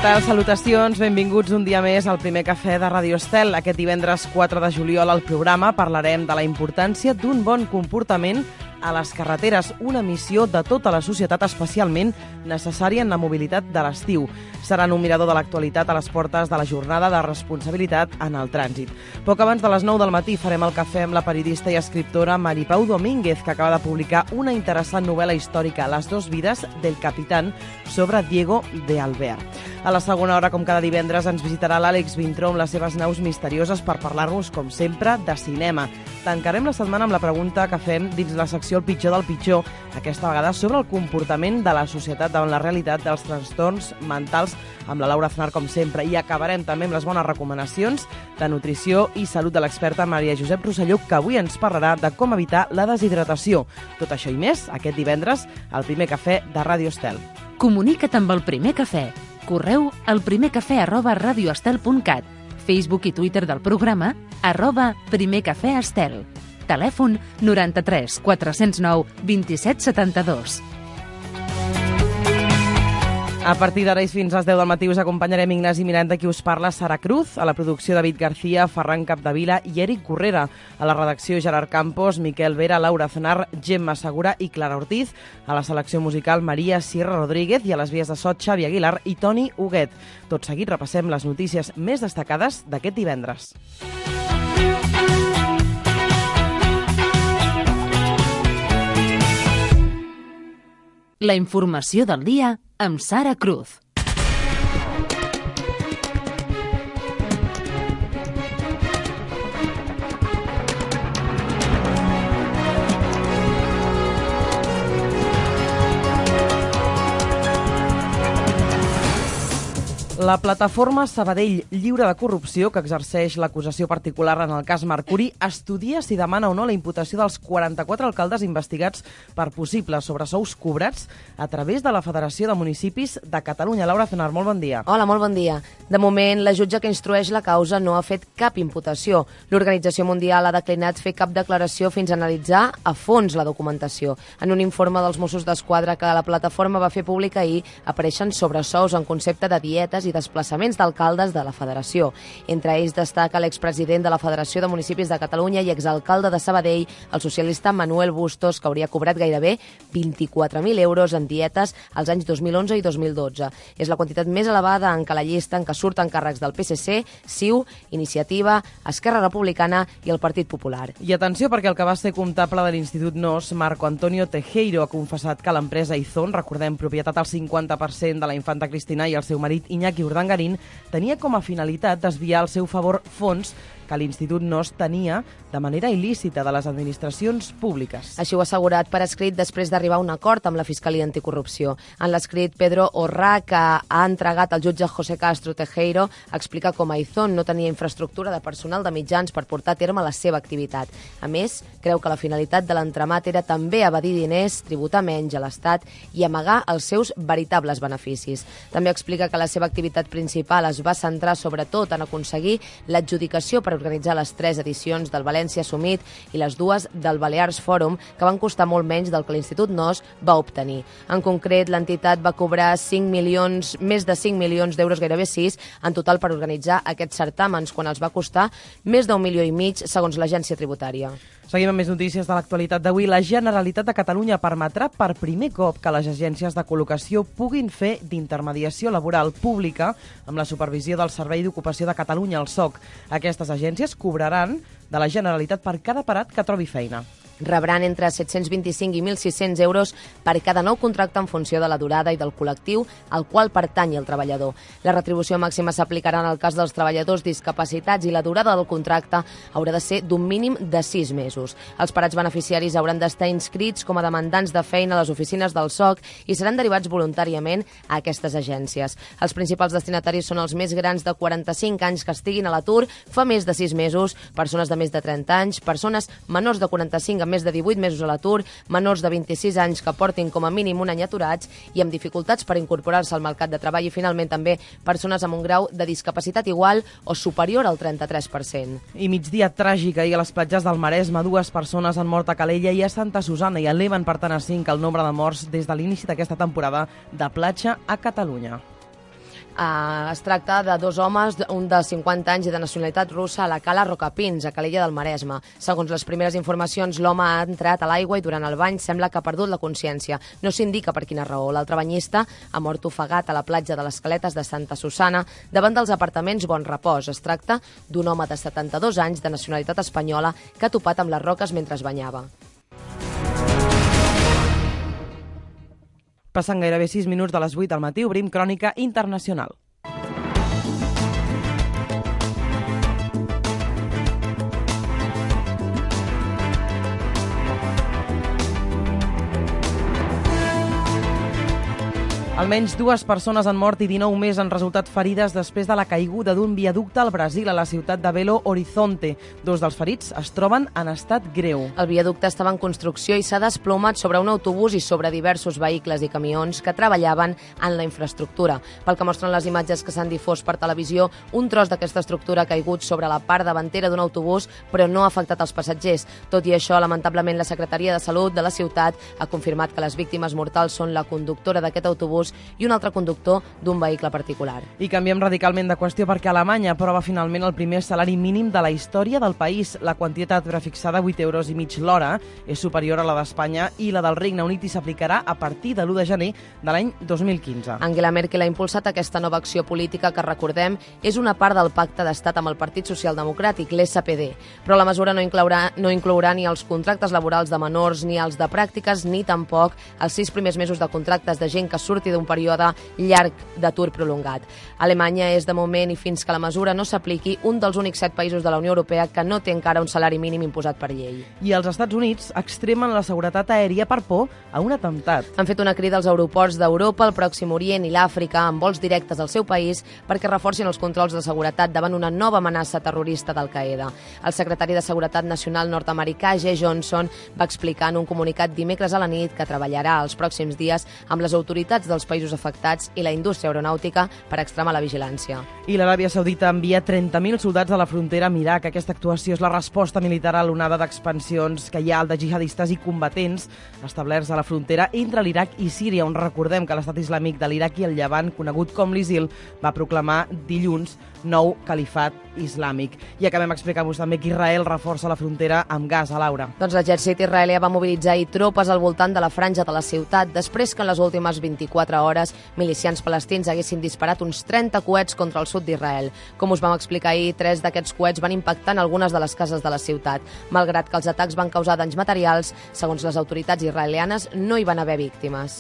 tal? Salutacions, benvinguts un dia més al primer cafè de Radio Estel. Aquest divendres 4 de juliol al programa parlarem de la importància d'un bon comportament a les carreteres, una missió de tota la societat especialment necessària en la mobilitat de l'estiu. Seran un mirador de l'actualitat a les portes de la jornada de responsabilitat en el trànsit. Poc abans de les 9 del matí farem el cafè amb la periodista i escriptora Maripau Domínguez, que acaba de publicar una interessant novel·la històrica, Les dos vides del capitán, sobre Diego de Alvear. A la segona hora, com cada divendres, ens visitarà l'Àlex Vintró amb les seves naus misterioses per parlar-nos, com sempre, de cinema. Tancarem la setmana amb la pregunta que fem dins la secció El pitjor del pitjor, aquesta vegada sobre el comportament de la societat davant la realitat dels trastorns mentals, amb la Laura Aznar, com sempre. I acabarem també amb les bones recomanacions de nutrició i salut de l'experta Maria Josep Rosselló, que avui ens parlarà de com evitar la deshidratació. Tot això i més aquest divendres al primer cafè de Radio Estel. Comunica't amb el primer cafè. Correu al primercafè@radioestel.cat. Facebook i Twitter del programa @primercafèestel. Telèfon 93 409 27 72. A partir d'ara i fins às 10 del matí us acompanyarem Ignasi Miranda, qui us parla, Sara Cruz, a la producció David García, Ferran Capdevila i Eric Correra, a la redacció Gerard Campos, Miquel Vera, Laura Aznar, Gemma Segura i Clara Ortiz, a la selecció musical Maria Sierra Rodríguez i a les vies de so Xavi Aguilar i Toni Huguet. Tot seguit repassem les notícies més destacades d'aquest divendres. La informació del dia amb Sara Cruz. La plataforma Sabadell Lliure de Corrupció, que exerceix l'acusació particular en el cas Mercuri, estudia si demana o no la imputació dels 44 alcaldes investigats per possibles sobresous cobrats a través de la Federació de Municipis de Catalunya. Laura Aznar, molt bon dia. Hola, molt bon dia. De moment, la jutge que instrueix la causa no ha fet cap imputació. L'Organització Mundial ha declinat fer cap declaració fins a analitzar a fons la documentació. En un informe dels Mossos d'Esquadra que la plataforma va fer públic ahir, apareixen sobresous en concepte de dietes i desplaçaments d'alcaldes de la Federació. Entre ells destaca l'expresident de la Federació de Municipis de Catalunya i exalcalde de Sabadell, el socialista Manuel Bustos, que hauria cobrat gairebé 24.000 euros en dietes als anys 2011 i 2012. És la quantitat més elevada en què la llista en què surten càrrecs del PSC, CiU, Iniciativa, Esquerra Republicana i el Partit Popular. I atenció, perquè el que va ser comptable de l'Institut NOS, Marco Antonio Tejero, ha confessat que l'empresa Izon, recordem, propietat al 50% de la infanta Cristina, i el seu marit Iñaki Urdangarín, tenia com a finalitat desviar al seu favor fons que l'Institut NOS tenia de manera il·lícita de les administracions públiques. Així ho ha assegurat per escrit després d'arribar a un acord amb la Fiscalia Anticorrupció. En l'escrit, Pedro Orrà, que ha entregat al jutge José Castro Tejero, explica com Aizón no tenia infraestructura de personal de mitjans per portar a terme la seva activitat. A més, creu que la finalitat de l'entramat era també evadir diners, tributar menys a l'Estat i amagar els seus veritables beneficis. També explica que la seva activitat principal es va centrar sobretot en aconseguir l'adjudicació per organitzar les 3 edicions del València Summit i les 2 del Balears Forum, que van costar molt menys del que l'Institut NOS va obtenir. En concret, l'entitat va cobrar més de 5 milions d'euros, gairebé 6, en total per organitzar aquests certàmens, quan els va costar més d'1,5 milió, segons l'agència tributària. Seguim amb més notícies de l'actualitat d'avui. La Generalitat de Catalunya permetrà per primer cop que les agències de col·locació puguin fer d'intermediació laboral pública amb la supervisió del Servei d'Ocupació de Catalunya, el SOC. Aquestes agències cobraran de la Generalitat per cada parat que trobi feina. Rebran entre 725 i 1.600 euros per cada nou contracte en funció de la durada i del col·lectiu al qual pertanyi el treballador. La retribució màxima s'aplicarà en el cas dels treballadors discapacitats i la durada del contracte haurà de ser d'un mínim de 6 mesos. Els parats beneficiaris hauran d'estar inscrits com a demandants de feina a les oficines del SOC i seran derivats voluntàriament a aquestes agències. Els principals destinataris són els més grans de 45 anys que estiguin a l'atur fa més de 6 mesos, persones de més de 30 anys, persones menors de 45 amb més de 18 mesos a l'atur, menors de 26 anys que portin com a mínim un any aturats i amb dificultats per incorporar-se al mercat de treball, i finalment també persones amb un grau de discapacitat igual o superior al 33%. I migdia tràgic ahir a les platges del Maresme. 2 persones han mort a Calella i a Santa Susana i eleven per tant a 5 el nombre de morts des de l'inici d'aquesta temporada de platja a Catalunya. Es tracta de dos homes, un de 50 anys i de nacionalitat russa, a la cala Rocapins, a Calella del Maresme. Segons les primeres informacions, l'home ha entrat a l'aigua i durant el bany sembla que ha perdut la consciència. No s'indica per quina raó. L'altre banyista ha mort ofegat a la platja de les Caletes de Santa Susana davant dels apartaments Bon Repòs. Es tracta d'un home de 72 anys de nacionalitat espanyola que ha topat amb les roques mentre es banyava. Passen gairebé 6 minuts de les 8 del matí, obrim Crònica Internacional. Almenys 2 persones han mort i 19 més han resultat ferides després de la caiguda d'un viaducte al Brasil, a la ciutat de Belo Horizonte. 2 dels ferits es troben en estat greu. El viaducte estava en construcció i s'ha desplomat sobre un autobús i sobre diversos vehicles i camions que treballaven en la infraestructura. Pel que mostren les imatges que s'han difós per televisió, un tros d'aquesta estructura ha caigut sobre la part davantera d'un autobús, però no ha afectat els passatgers. Tot i això, lamentablement, la Secretaria de Salut de la ciutat ha confirmat que les víctimes mortals són la conductora d'aquest autobús i un altre conductor d'un vehicle particular. I canviem radicalment de qüestió perquè Alemanya aprova finalment el primer salari mínim de la història del país. La quantitat prefixada, 8,5 € l'hora, és superior a la d'Espanya i la del Regne Unit i s'aplicarà a partir de l'1 de gener de l'any 2015. Angela Merkel ha impulsat aquesta nova acció política que, recordem, és una part del pacte d'estat amb el Partit Socialdemocràtic, l'SPD. Però la mesura no inclourà ni els contractes laborals de menors, ni els de pràctiques, ni tampoc els 6 primers mesos de contractes de gent que surti d'un període llarg d'atur prolongat. Alemanya és, de moment, i fins que la mesura no s'apliqui, un dels únics 7 països de la Unió Europea que no té encara un salari mínim imposat per llei. I els Estats Units extremen la seguretat aèria per por a un atemptat. Han fet una crida als aeroports d'Europa, el Pròxim Orient i l'Àfrica amb vols directes al seu país perquè reforcin els controls de seguretat davant una nova amenaça terrorista d'Al-Qaeda. El secretari de Seguretat Nacional nord-americà, Jeh Johnson, va explicar en un comunicat dimecres a la nit que treballarà els pròxims dies amb les autoritats dels països afectats i la indústria aeronàutica per extremar la vigilància. I l'Aràbia Saudita envia 30.000 soldats a la frontera amb Iraq. Aquesta actuació és la resposta militar a l'onada d'expansions que hi ha de jihadistes i combatents establerts a la frontera entre l'Iraq i Síria, on recordem que l'Estat Islàmic de l'Iraq i el Llevant, conegut com l'ISIL, va proclamar dilluns nou califat islàmic. I acabem explicant-vos també que Israel reforça la frontera amb Gaza, Laura. Doncs l'exèrcit israelià va mobilitzar-hi tropes al voltant de la franja de la ciutat després que en les últimes 24 hores milicians palestins haguessin disparat uns 30 coets contra el sud d'Israel. Com us vam explicar ahir, 3 d'aquests coets van impactar en algunes de les cases de la ciutat. Malgrat que els atacs van causar danys materials, segons les autoritats israelianes no hi van haver víctimes.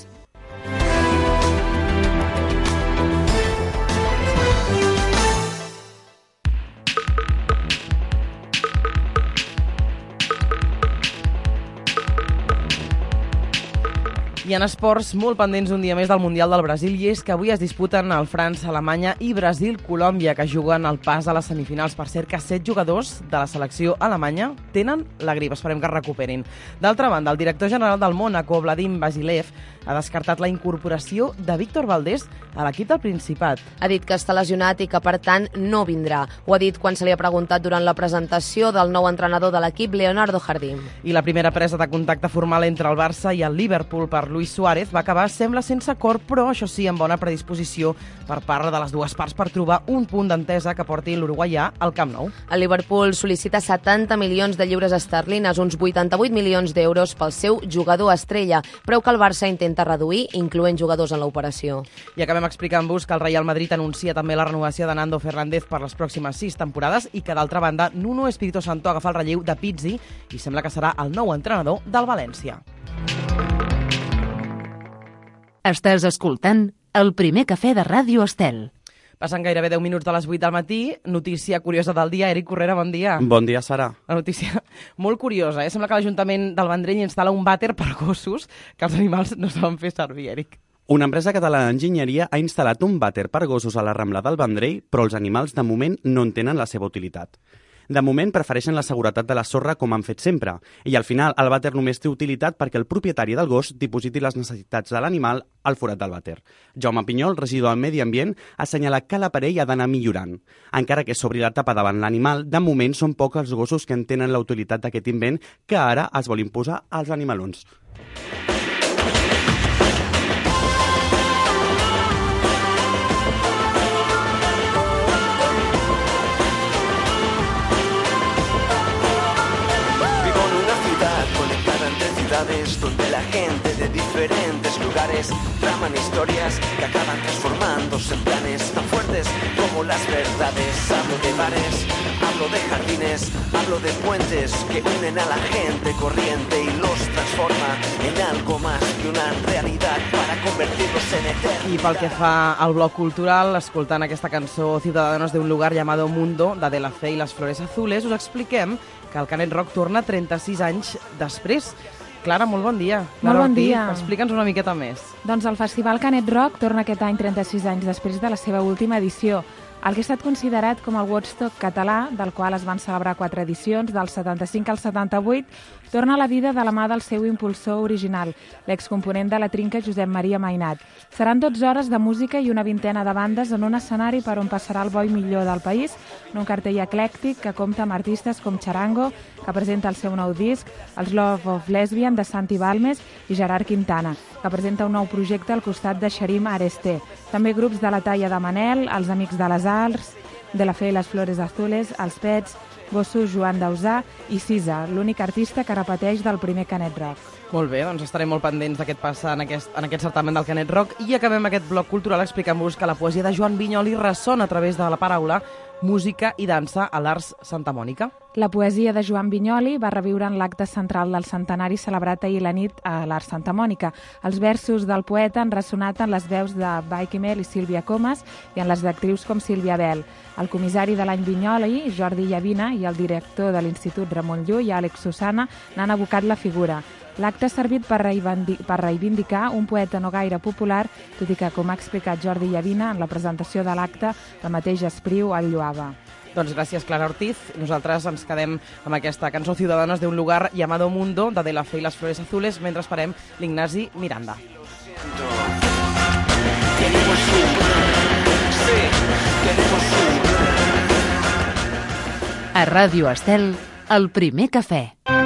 I en esports, molt pendents un dia més del Mundial del Brasil, i és que avui es disputen el França, Alemanya i Brasil-Colòmbia, que juguen el pas a les semifinals. Per cert, que 7 jugadors de la selecció alemanya tenen la grip. Esperem que es recuperin. D'altra banda, el director general del Mónaco, Vladim Vasilev, ha descartat la incorporació de Víctor Valdés a l'equip del Principat. Ha dit que està lesionat i que, per tant, no vindrà. Ho ha dit quan se li ha preguntat durant la presentació del nou entrenador de l'equip, Leonardo Jardim. I la primera presa de contacte formal entre el Barça i el Liverpool per Luis Suárez va acabar, sembla, sense acord, però això sí, amb bona predisposició per part de les dues parts per trobar un punt d'entesa que porti l'uruguaià al Camp Nou. El Liverpool sol·licita 70 milions de lliures esterlines, uns 88 milions d'euros pel seu jugador estrella, preu que el Barça intenta reduir, incloent jugadors en l'operació. I acabem explicant-vos que el Real Madrid anuncia també la renovació de Nando Fernández per les pròximes 6 temporades i que, d'altra banda, Nuno Espíritu Santo agafa el relleu de Pizzi i sembla que serà el nou entrenador del València. Estàs escoltant El Primer Cafè de Ràdio Estel. Passen gairebé 10 minuts de les 8 del matí. Notícia curiosa del dia. Eric Correra, bon dia. Bon dia, Sara. La notícia molt curiosa, eh? Sembla que l'Ajuntament del Vendrell instal·la un vàter per gossos que els animals no saben fer servir, Eric. Una empresa catalana d'enginyeria ha instal·lat un vàter per gossos a la Rambla del Vendrell, però els animals, de moment, no en tenen la seva utilitat. De moment, prefereixen la seguretat de la sorra com han fet sempre, i al final el vàter només té utilitat perquè el propietari del gos dipositi les necessitats de l'animal al forat del vàter. Jaume Pinyol, regidor del Medi Ambient, ha assenyalat que l'aparell ha d'anar millorant. Encara que s'obri la tapa davant l'animal, de moment són pocs els gossos que en tenen la utilitat d'aquest invent que ara es vol imposar als animalons. bares traman historias que acaban transformándose en planes tan fuertes como las verdades. Hablo de bares, hablo de jardines, hablo de puentes que unen a la gente corriente y los transforma en algo más que una realidad para convertirlos en eternidad. I pel que fa al bloc cultural, escoltant aquesta cançó Ciudadanos de un lugar llamado Mundo, de De La Fe i les Flores Azules, us expliquem que el Canet Rock torna 36 anys després. Clara, molt bon dia. Molt bon dia. Explica'ns una miqueta més. Doncs el Festival Canet Rock torna aquest any 36 anys després de la seva última edició. El que ha estat considerat com el Woodstock català, del qual es van celebrar 4 edicions, del 75 al 78, torna a la vida de la mà del seu impulsor original, l'excomponent de la Trinca Josep Maria Mainat. Seran 12 hores de música i una vintena de bandes en un escenari per on passarà el bo i millor del país, en un cartell eclèctic que compta amb artistes com Charango, que presenta el seu nou disc, els Love of Lesbian de Santi Balmes i Gerard Quintana, que presenta un nou projecte al costat de Xarim Aresté. També grups de la talla de Manel, els Amics de les Arts, De La Fe i les Flores Azules, els Pets, Gossos Joan Dausà i Sisa, l'únic artista que repeteix del primer Canet Rock. Molt bé, doncs estarem molt pendents d'aquest passar en aquest certamen del Canet Rock i acabem aquest bloc cultural explicant-vos que la poesia de Joan Vinyoli ressona a través de la paraula, música i dansa a l'Arts Santa Mònica. La poesia de Joan Vinyoli va reviure en l'acte central del centenari celebrat ahir la nit a l'Arts Santa Mònica. Els versos del poeta han ressonat en les veus de Baique Mel i Sílvia Comas i en les d'actrius com Sílvia Bel. El comissari de l'any Vinyoli, Jordi Llavina, i el director de l'Institut Ramon Llull, Àlex Susana, n'han abocat la figura. L'acte ha servit per reivindicar un poeta no gaire popular, tot i que, com ha explicat Jordi Llavina, en la presentació de l'acte, el mateix Espriu el lloava. Doncs gràcies, Clara Ortiz. Nosaltres ens quedem amb aquesta cançó Ciudadanos de un lugar llamado Mundo, de La Fe i les Flores Azules, mentre esperem l'Ignasi Miranda. A Ràdio Estel, el primer cafè.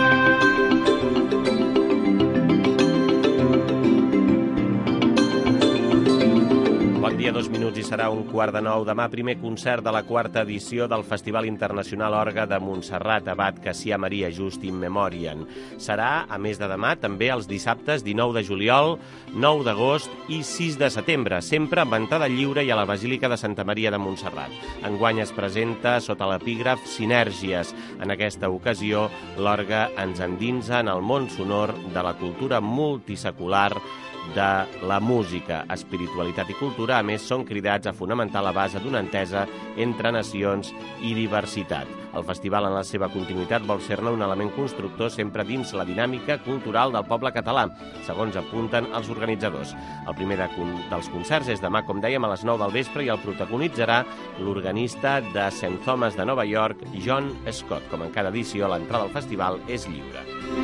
Bon dia, 2 minuts i serà 8:45. Demà, primer concert de la 4ª edició del Festival Internacional Orgue de Montserrat, Abat Cassià Maria Just in Memoriam. Serà, a més de demà, també els dissabtes 19 de juliol, 9 d'agost i 6 de setembre, sempre amb entrada lliure i a la Basílica de Santa Maria de Montserrat. Enguany es presenta sota l'epígraf Sinèrgies. En aquesta ocasió, l'Orgue ens endinsa en el món sonor de la cultura multisecular de la música. Espiritualitat i cultura, a més, són cridats a fonamentar la base d'una entesa entre nacions i diversitat. El festival, en la seva continuïtat, vol ser-ne un element constructor sempre dins la dinàmica cultural del poble català, segons apunten els organitzadors. El primer dels concerts és demà, com dèiem, a les 9 del vespre i el protagonitzarà l'organista de St. Thomas de Nova York, John Scott. Com en cada edició, l'entrada al festival és lliure.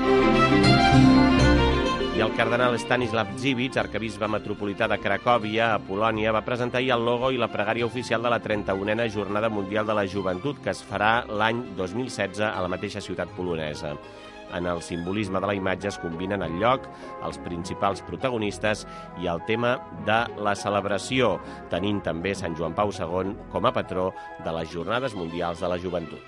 I el cardenal Stanislav Dziwisz, arquebisbe metropolità de Cracòvia, a Polònia, va presentar ahir el logo i la pregària oficial de la 31a Jornada Mundial de la Joventut, que es farà l'any 2016 a la mateixa ciutat polonesa. En el simbolisme de la imatge es combinen el lloc, els principals protagonistes i el tema de la celebració, tenint també Sant Joan Pau II com a patró de les Jornades Mundials de la Joventut.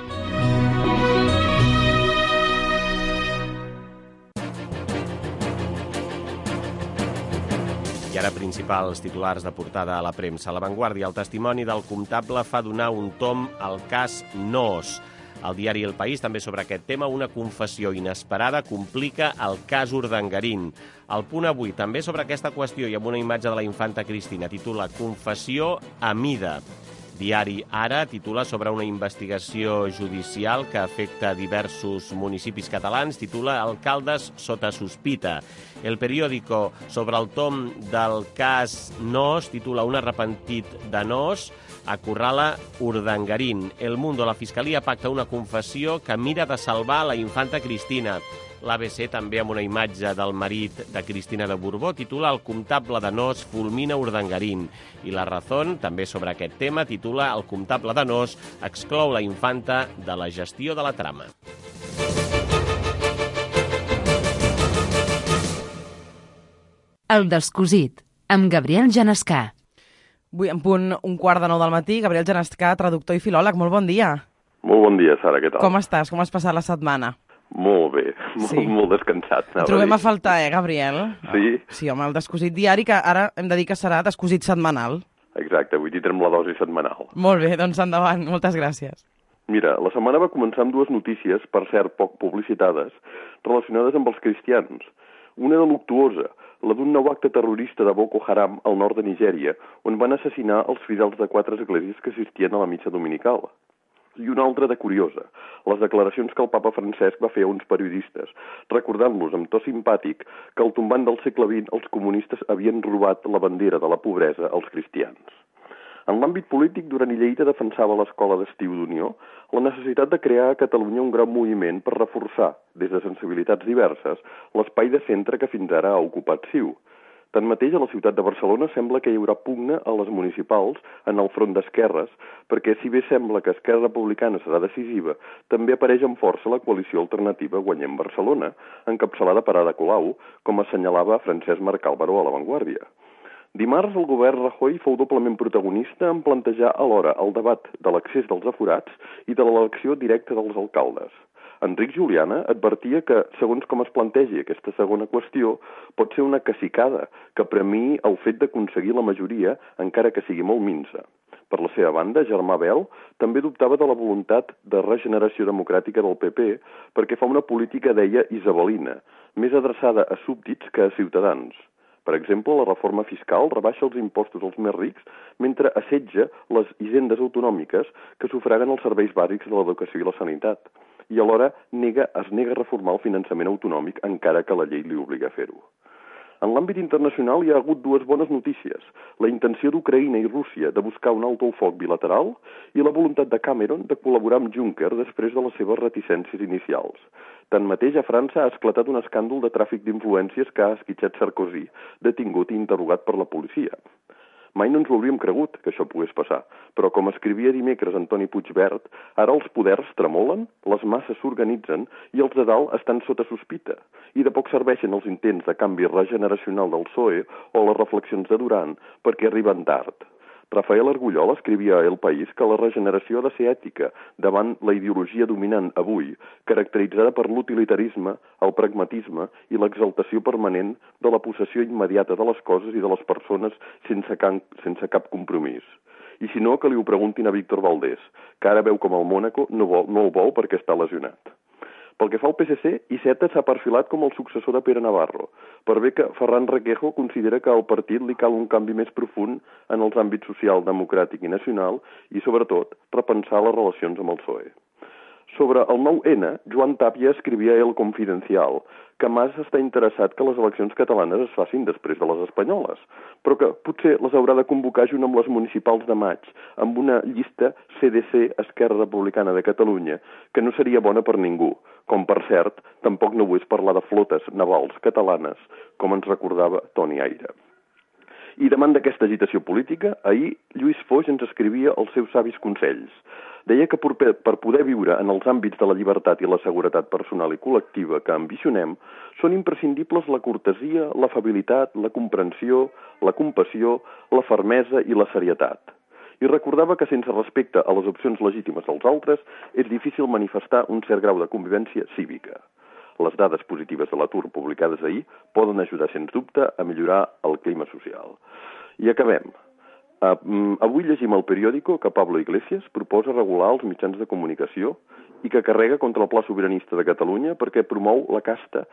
I ara principals titulars de portada a la premsa. A La Vanguardia, el testimoni del comptable fa donar un tomb al cas Noos. Al diari El País, també sobre aquest tema, una confessió inesperada complica el cas Urdangarín. El Punt Avui, també sobre aquesta qüestió i amb una imatge de la infanta Cristina, titula Confessió a mida. Diari Ara titula sobre una investigació judicial que afecta diversos municipis catalans, titula Alcaldes sota sospita. El Periódico, sobre el tomb del cas Noos, titula Un arrepentit de Noos, acorrala Urdangarín. El Mundo, la Fiscalia pacta una confessió que mira de salvar la infanta Cristina. L'ABC, també amb una imatge del marit de Cristina de Borbó, titula El comptable de Noos fulmina Urdangarín. I La Razón, també sobre aquest tema, titula El comptable de Noos exclou la infanta de la gestió de la trama. El Descosit, amb Gabriel Genescà. Avui en punt 8:45 del matí, Gabriel Genescà, traductor i filòleg. Molt bon dia. Molt bon dia, Sara, què tal? Com estàs? Com has passat la setmana? Molt bé, molt descansat. Trobem a faltar, Gabriel? Sí. Sí, home, el descosit diari, que ara hem de dir que serà descosit setmanal. Exacte, avui tindrem la dosi setmanal. Molt bé, doncs endavant, moltes gràcies. Mira, la setmana va començar amb dues notícies, per cert, poc publicitades, relacionades amb els cristians. Una de luctuosa, la d'un nou acte terrorista de Boko Haram al nord de Nigèria, on van assassinar els fidels de 4 esglésies que assistien a la missa dominical. I una altra de curiosa, les declaracions que el papa Francesc va fer a uns periodistes, recordant-los amb to simpàtic que al tombant del segle XX els comunistes havien robat la bandera de la pobresa als cristians. En l'àmbit polític, Duran i Lleida defensava a l'Escola d'Estiu d'Unió la necessitat de crear a Catalunya un gran moviment per reforçar, des de sensibilitats diverses, l'espai de centre que fins ara ha ocupat CiU. Tanmateix, a la ciutat de Barcelona sembla que hi haurà pugna a les municipals en el front d'esquerres, perquè si bé sembla que Esquerra Republicana serà decisiva, també apareix amb força la coalició alternativa Guanyem Barcelona, encapçalada per Ada Colau, com assenyalava Francesc Marc Álvaro a La Vanguardia. Dimarts, el govern Rajoy fou doblement protagonista en plantejar alhora el debat de l'accés dels aforats i de l'elecció directa dels alcaldes. Enric Juliana advertia que, segons com es plantegi aquesta segona qüestió, pot ser una cacicada que premiï el fet d'aconseguir la majoria, encara que sigui molt minsa. Per la seva banda, Germà Bel també dubtava de la voluntat de regeneració democràtica del PP perquè fa una política, deia, isabelina, més adreçada a súbdits que a ciutadans. Per exemple, la reforma fiscal rebaixa els impostos als més rics mentre assetja les hisendes autonòmiques que sufraguen els serveis bàsics de l'educació i la sanitat. I alhora es nega a reformar el finançament autonòmic encara que la llei li obliga a fer-ho. En l'àmbit internacional hi ha hagut dues bones notícies, la intenció d'Ucraïna i Rússia de buscar un alto el foc bilateral i la voluntat de Cameron de col·laborar amb Juncker després de les seves reticències inicials. Tanmateix, a França ha esclatat un escàndol de tràfic d'influències que ha esquitxat Sarkozy, detingut i interrogat per la policia. Mai no ens ho hauríem cregut que això pogués passar, però com escrivia dimecres Antoni Puigverd, ara els poders tremolen, les masses s'organitzen i els de dalt estan sota sospita. I de poc serveixen els intents de canvi regeneracional del PSOE o les reflexions de Duran perquè arriben tard. Rafael Argullol escrivia a El País que la regeneració ha de ser ètica davant la ideologia dominant avui, caracteritzada per l'utilitarisme, el pragmatisme i l'exaltació permanent de la possessió immediata de les coses i de les persones sense cap compromís. I si no, que li ho preguntin a Víctor Valdés, que ara veu com el Mónaco no el vol perquè està lesionat. Pel que fa al PSC, Iceta s'ha perfilat com el successor de Pere Navarro, per bé que Ferran Requejo considera que al partit li cal un canvi més profund en els àmbits social, democràtic i nacional i, sobretot, repensar les relacions amb el PSOE. Sobre el 9-N, Joan Tàpia escrivia a El Confidencial que Mas està interessat que les eleccions catalanes es facin després de les espanyoles, però que potser les haurà de convocar junt amb les municipals de maig, amb una llista CDC Esquerra Republicana de Catalunya, que no seria bona per ningú, com per cert, tampoc no vull parlar de flotes navals catalanes, com ens recordava Toni Aire. I davant d'aquesta agitació política, ahir Lluís Foix ens escrivia els seus savis consells. Deia que per poder viure en els àmbits de la llibertat i la seguretat personal i col·lectiva que ambicionem, són imprescindibles la cortesia, l'afabilitat, la comprensió, la compassió, la fermesa i la serietat. I recordava que sense respecte a les opcions legítimes dels altres és difícil manifestar un cert grau de convivència cívica. Les dades positives de l'atur publicades ahir poden ajudar, sens dubte, a millorar el clima social. I acabem. Avui llegim al periòdico que Pablo Iglesias proposa regular els mitjans de comunicació i que carrega contra el Pla Sobiranista de Catalunya perquè el promou la casta,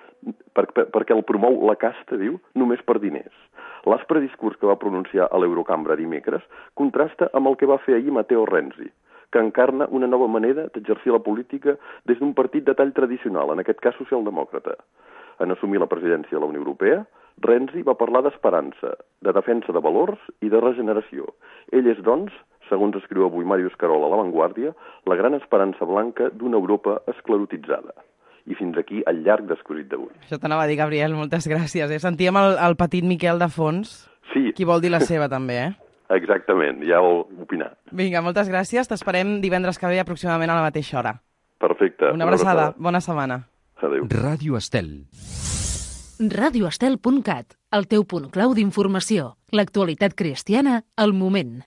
diu, només per diners. L'aspre discurs que va pronunciar a l'Eurocambra dimecres contrasta amb el que va fer ahir Matteo Renzi, que encarna una nova manera d'exercir la política des d'un partit de tall tradicional, en aquest cas socialdemòcrata. En assumir la presidència de la Unió Europea, Renzi va parlar d'esperança, de defensa de valors i de regeneració. Ell és, doncs, segons escriu avui Màrius Carol a La Vanguardia, la gran esperança blanca d'una Europa esclerotitzada. I fins aquí el llarg descosit d'avui. Això t'anava a dir, Gabriel, moltes gràcies. Sentíem el petit Miquel de fons, sí. Qui vol dir la seva també, Exactament, ja ho opinat. Vinga, moltes gràcies. T'esperem divendres que ve aproximadament a la mateixa hora. Perfecte. Una abraçada. Bona setmana. Adéu. Ràdio Estel. radioestel.cat, el teu punt clau d'informació. L'actualitat cristiana al moment.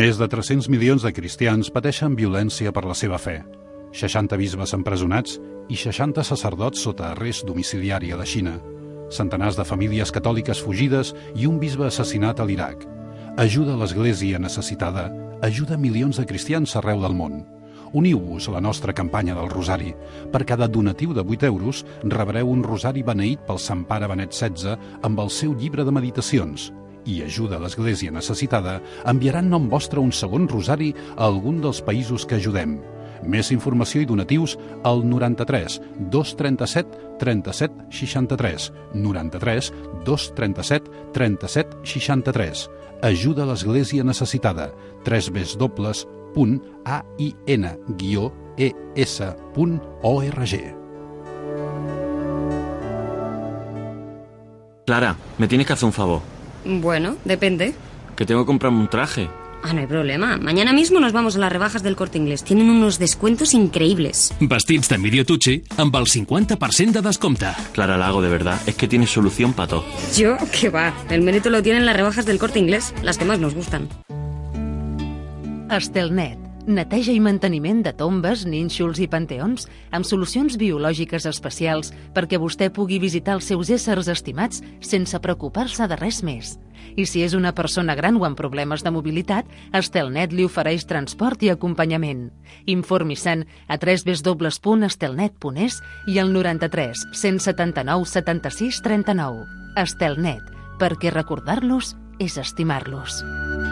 Més de 300 milions de cristians pateixen violència per la seva fe. 60 bisbes empresonats i 60 sacerdots sota arrest domiciliari a la Xina. Centenars de famílies catòliques fugides i un bisbe assassinat a l'Iraq. Ajuda a l'Església necessitada, ajuda milions de cristians arreu del món. Uniu-vos a la nostra campanya del Rosari. Per cada donatiu de 8 euros rebreu un rosari beneït pel Sant Pare Benet XVI amb el seu llibre de meditacions. I ajuda a l'Església necessitada enviarà en nom vostre un segon rosari a algun dels països que ajudem. Més informació i donatius al 93 237 37 63. 93 237 37 63. Ajuda a l'Església necessitada. www.ain-es.org. Clara, me tienes que hacer un favor. Bueno, depende. Que tengo que comprarme un traje. No hay problema. Mañana mismo nos vamos a las rebajas del Corte Inglés. Tienen unos descuentos increíbles. Vestits de Emilio Tucci amb el 50% de descompte. Clara Lago, de verdad, es que tienes solución para todo. Yo, qué va. El mérito lo tienen las rebajas del Corte Inglés, las que más nos gustan. Estelnet. Neteja i manteniment de tombes, nínxols i panteons amb solucions biològiques especials perquè vostè pugui visitar els seus éssers estimats sense preocupar-se de res més. I si és una persona gran o amb problemes de mobilitat, Estelnet li ofereix transport i acompanyament. Informi-se'n a www.estelnet.es i al 93 179 76 39. Estelnet, perquè recordar-los és estimar-los.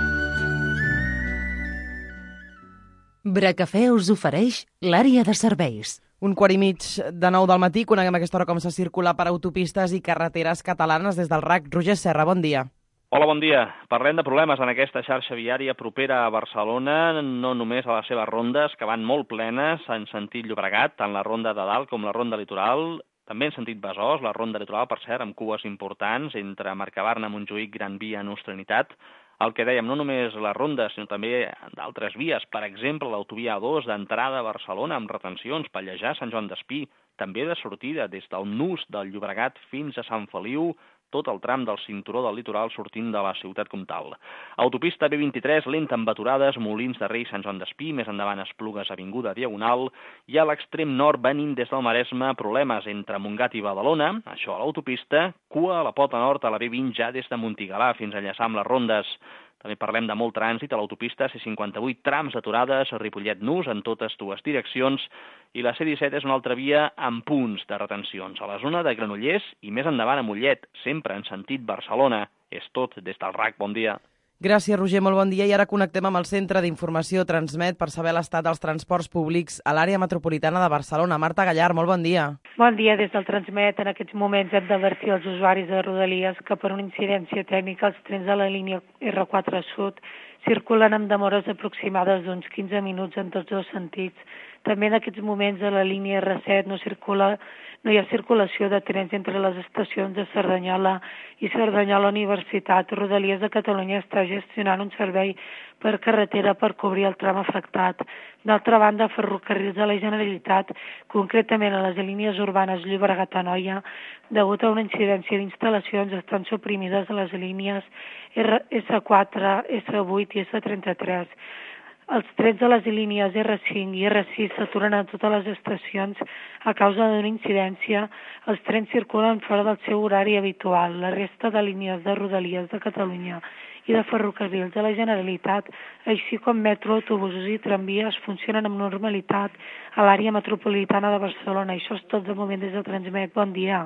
Bracafè us ofereix l'àrea de serveis. 8:45 del matí, coneguem a aquesta hora com se circula per autopistes i carreteres catalanes des del RAC. Roger Serra, bon dia. Hola, bon dia. Parlem de problemes en aquesta xarxa viària propera a Barcelona, no només a les seves rondes, que van molt plenes en sentit Llobregat, tant la ronda de dalt com la ronda litoral, també en sentit Besòs, la ronda litoral, per cert, amb cues importants entre Mercabarna, Montjuïc, Gran Via, Nostra Trinitat. El que dèiem, no només la ronda, sinó també d'altres vies, per exemple, l'autovia A2 d'entrada a Barcelona amb retencions, Pallejà, Sant Joan d'Espí, també de sortida des del nus del Llobregat fins a Sant Feliu, tot el tram del cinturó del litoral sortint de la ciutat comtal. Autopista B23, lenta amb aturades, Molins de Rei, Sant Joan d'Espí, més endavant Esplugues, Avinguda Diagonal, i a l'extrem nord venint des del Maresme, problemes entre Montgat i Badalona, això a l'autopista, cua a la pota nord a la B20 ja des de Montigalà fins a enllaçar amb les rondes. També parlem de molt trànsit a l'autopista C58, trams aturades, Ripollet-Nus en totes dues direccions, i la C17 és una altra via amb punts de retencions a la zona de Granollers i més endavant a Mollet, sempre en sentit Barcelona. És tot des del RAC, bon dia. Gràcies, Roger, molt bon dia. I ara connectem amb el Centre d'Informació Transmet per saber l'estat dels transports públics a l'àrea metropolitana de Barcelona. Marta Gallar, molt bon dia. Bon dia des del Transmet. En aquests moments hem d'advertir els usuaris de Rodalies que per una incidència tècnica els trens de la línia R4 Sud circulen amb demores aproximades d'uns 15 minuts en tots dos sentits. També en aquests moments a la línia R7 no hi ha circulació de trens entre les estacions de Cerdanyola i Cerdanyola Universitat. Rodalies de Catalunya està gestionant un servei per carretera per cobrir el tram afectat. D'altra banda, Ferrocarrils de la Generalitat, concretament a les línies urbanes Llobregat-Anoia, degut a una incidència d'instal·lacions, estan suprimides les línies S4, S8 i S33. Els trens de les línies R5 i R6 s'aturen a totes les estacions a causa d'una incidència. Els trens circulen fora del seu horari habitual. La resta de línies de Rodalies de Catalunya i de Ferrocarrils de la Generalitat, així com metro, autobusos i tramvies, funcionen amb normalitat a l'àrea metropolitana de Barcelona. Això és tot de moment des de Transmet. Bon dia.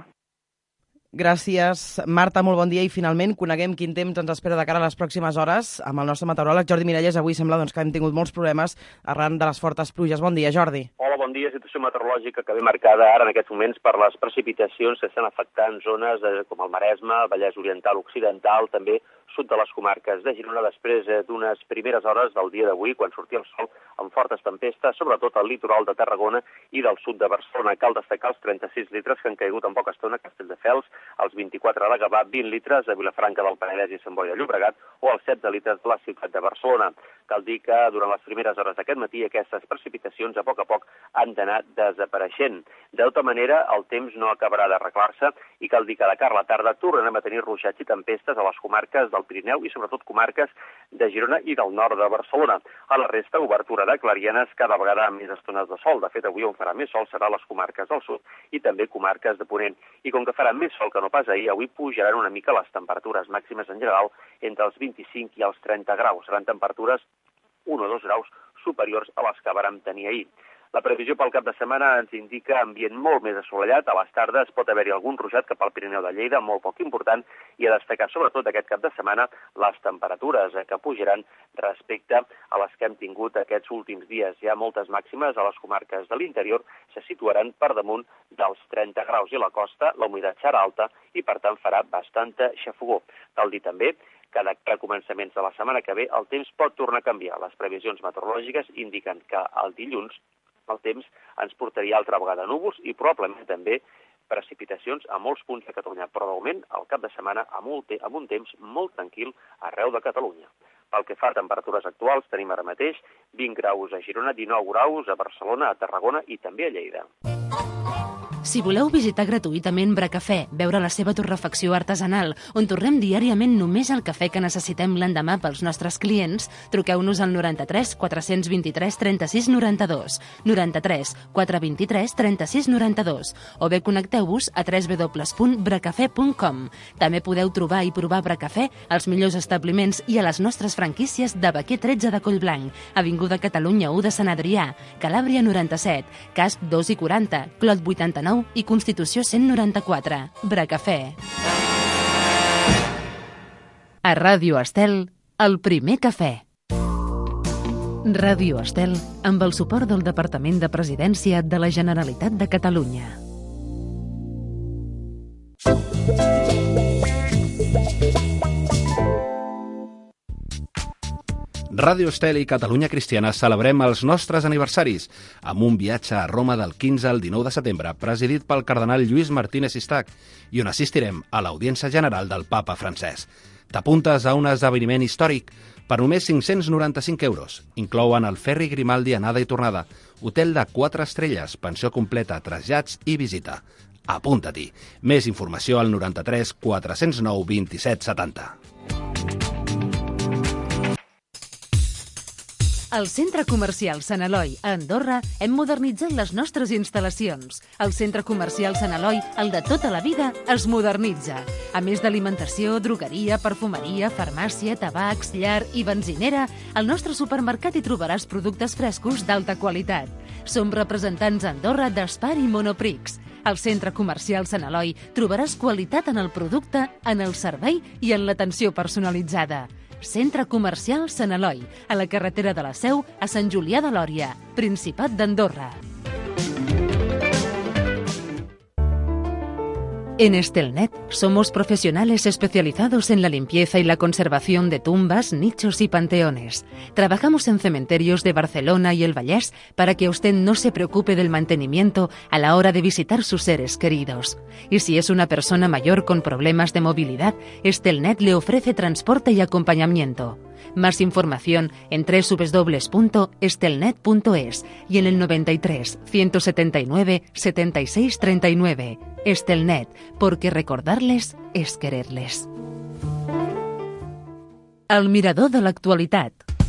Gràcies, Marta, molt bon dia. I finalment coneguem quin temps ens espera de cara a les pròximes hores amb el nostre meteoròleg Jordi Miralles. Avui sembla que hem tingut molts problemes arran de les fortes pluges. Bon dia, Jordi. Hola, bon dia. Situació meteorològica que ve marcada ara en aquests moments per les precipitacions que estan afectant zones com el Maresme, el Vallès Oriental, Occidental, també sud de les comarques de Girona, després d'unes primeres hores del dia d'avui, quan sortia el sol amb fortes tempestes, sobretot al litoral de Tarragona i del sud de Barcelona. Cal destacar els 36 litres que han caigut en poca estona a Castelldefels, els 24 de Gavà, 20 litres a Vilafranca del Penedès i Sant Boi de Llobregat o els 16 litres de la ciutat de Barcelona. Cal dir que durant les primeres hores d'aquest matí aquestes precipitacions a poc han d'anar desapareixent. De tota manera, el temps no acabarà d'arreglar-se i cal dir que de cara a la tarda tornarem a tenir ruixats i tempestes a les comarques del Pirineu i sobretot comarques de Girona i del nord de Barcelona. A la resta, obertura de clarianes cada vegada amb més estones de sol. De fet, avui on farà més sol serà a les comarques del sud i també comarques de Ponent. I com que farà més sol que no pas ahir, avui pujaran una mica les temperatures màximes en general entre els 25 i els 30 graus. Seran temperatures 1 o 2 graus superiors a les que vàrem tenir ahir. La previsió pel cap de setmana ens indica ambient molt més assolellat. A les tardes pot haver-hi algun ruixat cap al Pirineu de Lleida, molt poc important, i a destacar sobretot aquest cap de setmana les temperatures que pujaran respecte a les que hem tingut aquests últims dies. Hi ha moltes màximes a les comarques de l'interior, se situaran per damunt dels 30 graus i a la costa la humitat serà alta i per tant farà bastanta xafogor. Cal dir també que de començaments de la setmana que ve el temps pot tornar a canviar. Les previsions meteorològiques indiquen que el dilluns el temps ens portaria altra vegada núvols i probablement també precipitacions a molts punts de Catalunya, però de moment el cap de setmana amb un temps molt tranquil arreu de Catalunya. Pel que fa a temperatures actuals, tenim ara mateix 20 graus a Girona, 19 graus a Barcelona, a Tarragona i també a Lleida. Si voleu visitar gratuïtament Bracafè, veure la seva torrefacció artesanal, on torrem diàriament només el cafè que necessitem l'endemà pels nostres clients, truqueu-nos al 93 423 36 92, 93 423 36 92, o bé connecteu-vos a www.bracafè.com. També podeu trobar i provar Bracafè als millors establiments i a les nostres franquícies de Baquer 13 de Collblanc, Avinguda Catalunya 1 de Sant Adrià, Calàbria 97, Casp 2 i 40, Clot 89 i Constitució 194. Bracafè. A Ràdio Estel, el primer cafè. Ràdio Estel, amb el suport del Departament de Presidència de la Generalitat de Catalunya. Ràdio Estel i Catalunya Cristiana celebrem els nostres aniversaris amb un viatge a Roma del 15 al 19 de setembre, presidit pel cardenal Lluís Martínez Istac, i on assistirem a l'audiència general del papa Francesc. T'apuntes a un esdeveniment històric per només 595 euros. Inclouen el ferri Grimaldi anada i tornada, hotel de 4 estrelles, pensió completa, trasllats i visita. Apunta-t'hi. Més informació al 93 409 27 70. Al Centre Comercial Sant Eloi, a Andorra, hem modernitzat les nostres instal·lacions. El Centre Comercial Sant Eloi, el de tota la vida, es modernitza. A més d'alimentació, drogueria, perfumeria, farmàcia, tabacs, llar i benzinera, al nostre supermercat hi trobaràs productes frescos d'alta qualitat. Som representants a Andorra d'Espar i Monoprix. Al Centre Comercial Sant Eloi trobaràs qualitat en el producte, en el servei i en l'atenció personalitzada. Centre Comercial Sant Eloi, a la carretera de la Seu, a Sant Julià de Lòria, Principat d'Andorra. En Estelnet somos profesionales especializados en la limpieza y la conservación de tumbas, nichos y panteones. Trabajamos en cementerios de Barcelona y el Vallès para que usted no se preocupe del mantenimiento a la hora de visitar sus seres queridos. Y si es una persona mayor con problemas de movilidad, Estelnet le ofrece transporte y acompañamiento. Más información en www.estelnet.es y en el 93 179 76 39. Estelnet, porque recordarles és quererles. El mirador de l'actualitat.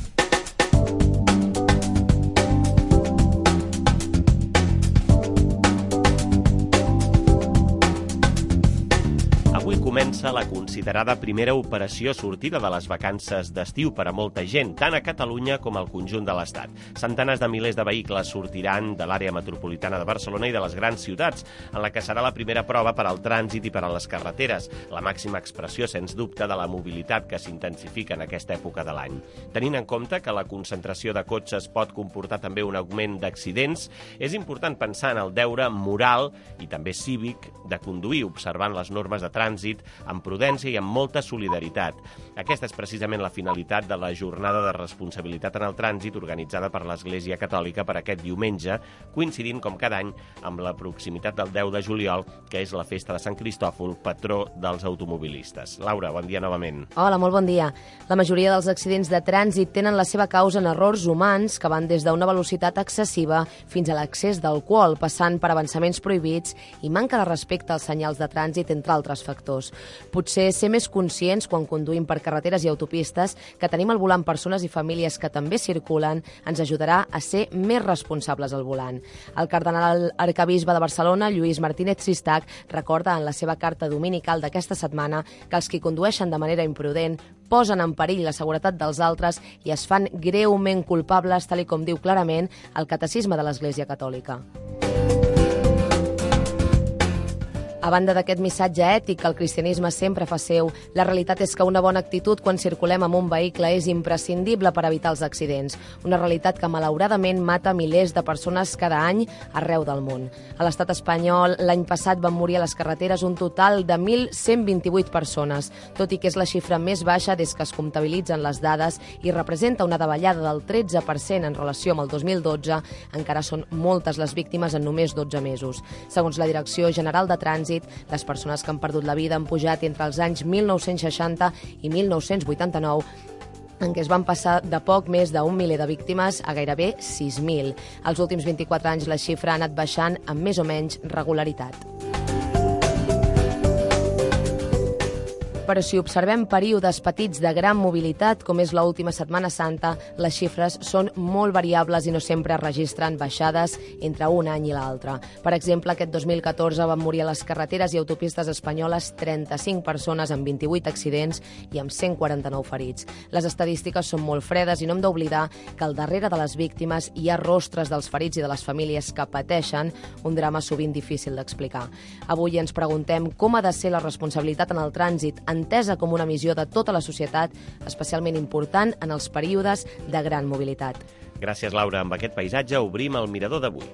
Avui comença la considerada primera operació sortida de les vacances d'estiu per a molta gent, tant a Catalunya com al conjunt de l'Estat. Centenars de milers de vehicles sortiran de l'àrea metropolitana de Barcelona i de les grans ciutats, en la que serà la primera prova per al trànsit i per a les carreteres, la màxima expressió, sens dubte, de la mobilitat que s'intensifica en aquesta època de l'any. Tenint en compte que la concentració de cotxes pot comportar també un augment d'accidents, és important pensar en el deure moral i també cívic de conduir, observant les normes de trànsit amb prudència i amb molta solidaritat. Aquesta és precisament la finalitat de la Jornada de Responsabilitat en el Trànsit organitzada per l'Església Catòlica per aquest diumenge, coincidint, com cada any, amb la proximitat del 10 de juliol, que és la festa de Sant Cristòfol, patró dels automobilistes. Laura, bon dia novament. Hola, molt bon dia. La majoria dels accidents de trànsit tenen la seva causa en errors humans que van des d'una velocitat excessiva fins a l'accés d'alcohol, passant per avançaments prohibits i manca de respecte als senyals de trànsit, entre altres factors. Potser ser més conscients quan conduïm per carreteres i autopistes que tenim al volant persones i famílies que també circulen ens ajudarà a ser més responsables al volant. El cardenal arquebisbe de Barcelona, Lluís Martínez Sistac, recorda en la seva carta dominical d'aquesta setmana que els que condueixen de manera imprudent posen en perill la seguretat dels altres i es fan greument culpables, tal com diu clarament el Catecisme de l'Església Catòlica. A banda d'aquest missatge ètic que el cristianisme sempre fa seu, la realitat és que una bona actitud quan circulem amb un vehicle és imprescindible per evitar els accidents. Una realitat que malauradament mata milers de persones cada any arreu del món. A l'estat espanyol, l'any passat van morir a les carreteres un total de 1.128 persones, tot i que és la xifra més baixa des que es comptabilitzen les dades i representa una davallada del 13% en relació amb el 2012, encara són moltes les víctimes en només 12 mesos. Segons la Direcció General de Trànsit, les persones que han perdut la vida han pujat entre els anys 1960 i 1989, en què es van passar de poc més d'un miler de víctimes a gairebé 6.000. Els últims 24 anys la xifra ha anat baixant amb més o menys regularitat. Però si observem períodes petits de gran mobilitat, com és l'última Setmana Santa, les xifres són molt variables i no sempre es registren baixades entre un any i l'altre. Per exemple, aquest 2014 van morir a les carreteres i autopistes espanyoles 35 persones amb 28 accidents i amb 149 ferits. Les estadístiques són molt fredes i no hem d'oblidar que al darrere de les víctimes hi ha rostres dels ferits i de les famílies que pateixen un drama sovint difícil d'explicar. Avui ens preguntem com ha de ser la responsabilitat en el trànsit, entesa com una missió de tota la societat, especialment important en els períodes de gran mobilitat. Gràcies, Laura. Amb aquest paisatge obrim el mirador d'avui.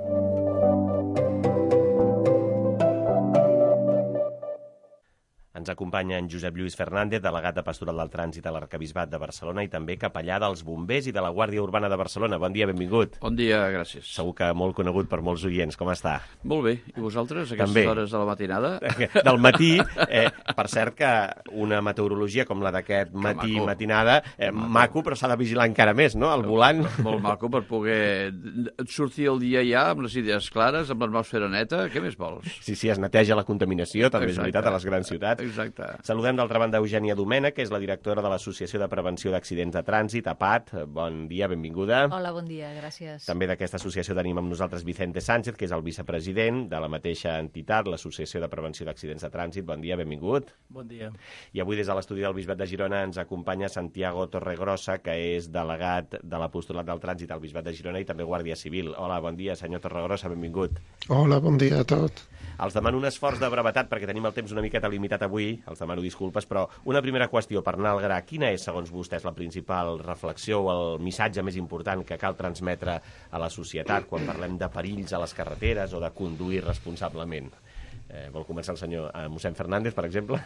Ens acompanya en Josep Lluís Fernández, delegat de Pastoral del Trànsit a l'Arquebisbat de Barcelona i també capellà dels Bombers i de la Guàrdia Urbana de Barcelona. Bon dia, benvingut. Bon dia, gràcies. Segur que molt conegut per molts oients. Com està? Molt bé. I vosaltres, aquestes també. Hores de la matinada? Del matí, per cert que una meteorologia com la d'aquest matí, matinada, maco, però s'ha de vigilar encara més, no? Al volant. Molt maco per poder sortir el dia ja amb les idees clares, amb l'atmosfera neta. Què més vols? Sí, es neteja la contaminació, també és veritat, a les grans ciutats. Exacte. Saludem d'altra banda Eugènia Domènech, que és la directora de l'Associació de Prevenció d'Accidents de Trànsit, APAT. Bon dia, benvinguda. Hola, bon dia, gràcies. També d'aquesta associació tenim amb nosaltres Vicente Sánchez, que és el vicepresident de la mateixa entitat, l'Associació de Prevenció d'Accidents de Trànsit. Bon dia, benvingut. Bon dia. I avui des de l'estudi del Bisbat de Girona ens acompanya Santiago Torregrossa, que és delegat de l'Apostolat del Trànsit al Bisbat de Girona i també Guàrdia Civil. Hola, bon dia, senyor Torregrossa, benvingut. Hola, bon dia a tots. Els demano un esforç de brevetat perquè tenim el temps una miqueta limitat avui, els demano disculpes, però una primera qüestió per anar al gra. Quina és, segons vostès, la principal reflexió o el missatge més important que cal transmetre a la societat quan parlem de perills a les carreteres o de conduir responsablement? Vol començar el senyor mossèn Fernández, per exemple?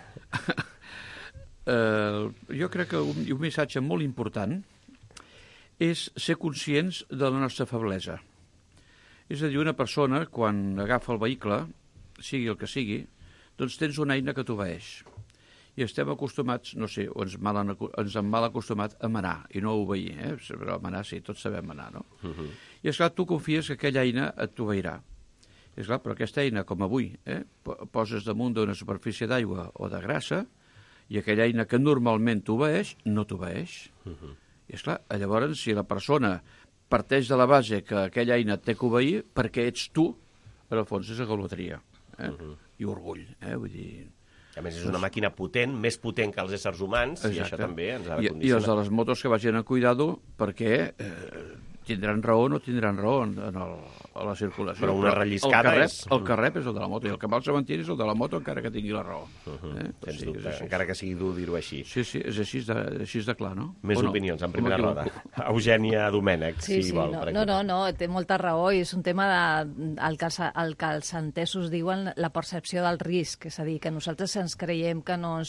Jo crec que un missatge molt important és ser conscients de la nostra feblesa. És a dir, una persona, quan agafa el vehicle, sigui el que sigui, doncs tens una eina que t'obeeix. I estem acostumats, no sé, ens han mal acostumat a manar, i no a obeir, però a manar sí, tots sabem manar, no? I esclar, tu confies que aquella eina et t'obeirà. I esclar, però aquesta eina, com avui, poses damunt d'una superfície d'aigua o de grassa, i aquella eina que normalment t'obeeix, no t'obeeix. I esclar, llavors, si la persona parteix de la base que aquella eina té que obeir, perquè ets tu, en el fons és egolatria. I orgull, vull dir... A més, és una màquina potent, més potent que els éssers humans, i això també ens ha de condicionar. I els de les motos que vagin a cuidado perquè tindran raó o no tindran raó a la circulació. Però una relliscada és... El que rep és el de la moto, i el que va al cementiri és el de la moto, encara que tingui la raó. Sens dubte, encara que sigui dur dir-ho així. Sí, és així de clar, no? Més opinions, en primera roda. Eugènia Domènech, si vol. No, té molta raó, i és un tema el que els entesos diuen, la percepció del risc, és a dir, que nosaltres ens creiem que no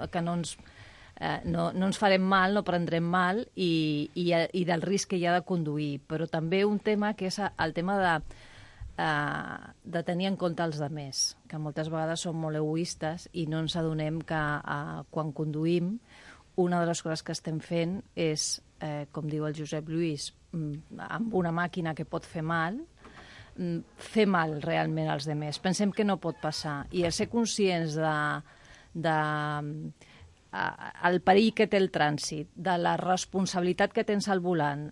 ens farem mal, no prendrem mal, i del risc que hi ha de conduir. Però també un tema que és el tema de tenir en compte els altres, que moltes vegades som molt egoistes i no ens adonem que quan conduïm una de les coses que estem fent és, com diu el Josep Lluís, amb una màquina que pot fer mal realment als altres. Pensem que no pot passar, i ser conscients el perill que té el trànsit, de la responsabilitat que tens al volant,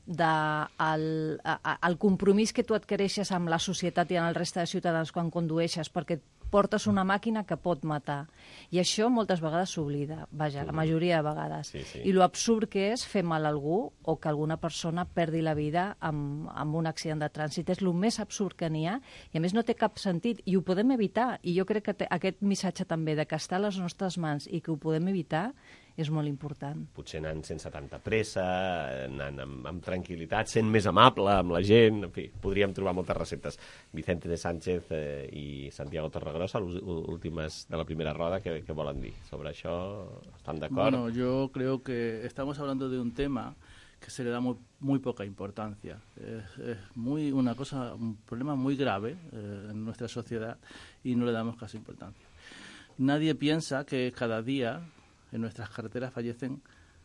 el compromís que tu adquireixes amb la societat i amb el reste de ciutadans quan condueixes, perquè portes una màquina que pot matar. I això moltes vegades s'oblida, la majoria de vegades. Sí. I lo absurd que és fer mal a algú o que alguna persona perdi la vida amb un accident de trànsit. És el més absurd que n'hi ha, i a més no té cap sentit, i ho podem evitar. I jo crec que aquest missatge també de que està a les nostres mans i que ho podem evitar és molt important. Potser anant sense tanta pressa, anant amb tranquil·litat, sent més amable amb la gent, en fi, podríem trobar moltes receptes. Vicente de Sánchez i Santiago Torregrossa, últimes de la primera roda, ¿qué volen dir? Sobre això, ¿están de acuerdo? Bueno, yo creo que estamos hablando de un tema que se le da muy poca importancia. Es un problema muy grave en nuestra sociedad, y no le damos casi importancia. Nadie piensa que cada día en nuestras carreteras fallecen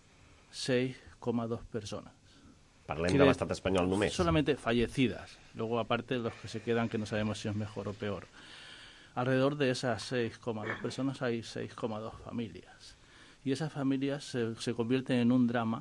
6,2 personas. Parlem de l'estat espanyol només. Solamente fallecidas. Luego, aparte, los que se quedan, que no sabemos si es mejor o peor. Alrededor de esas 6,2 personas hay 6,2 familias. Y esas familias se convierten en un drama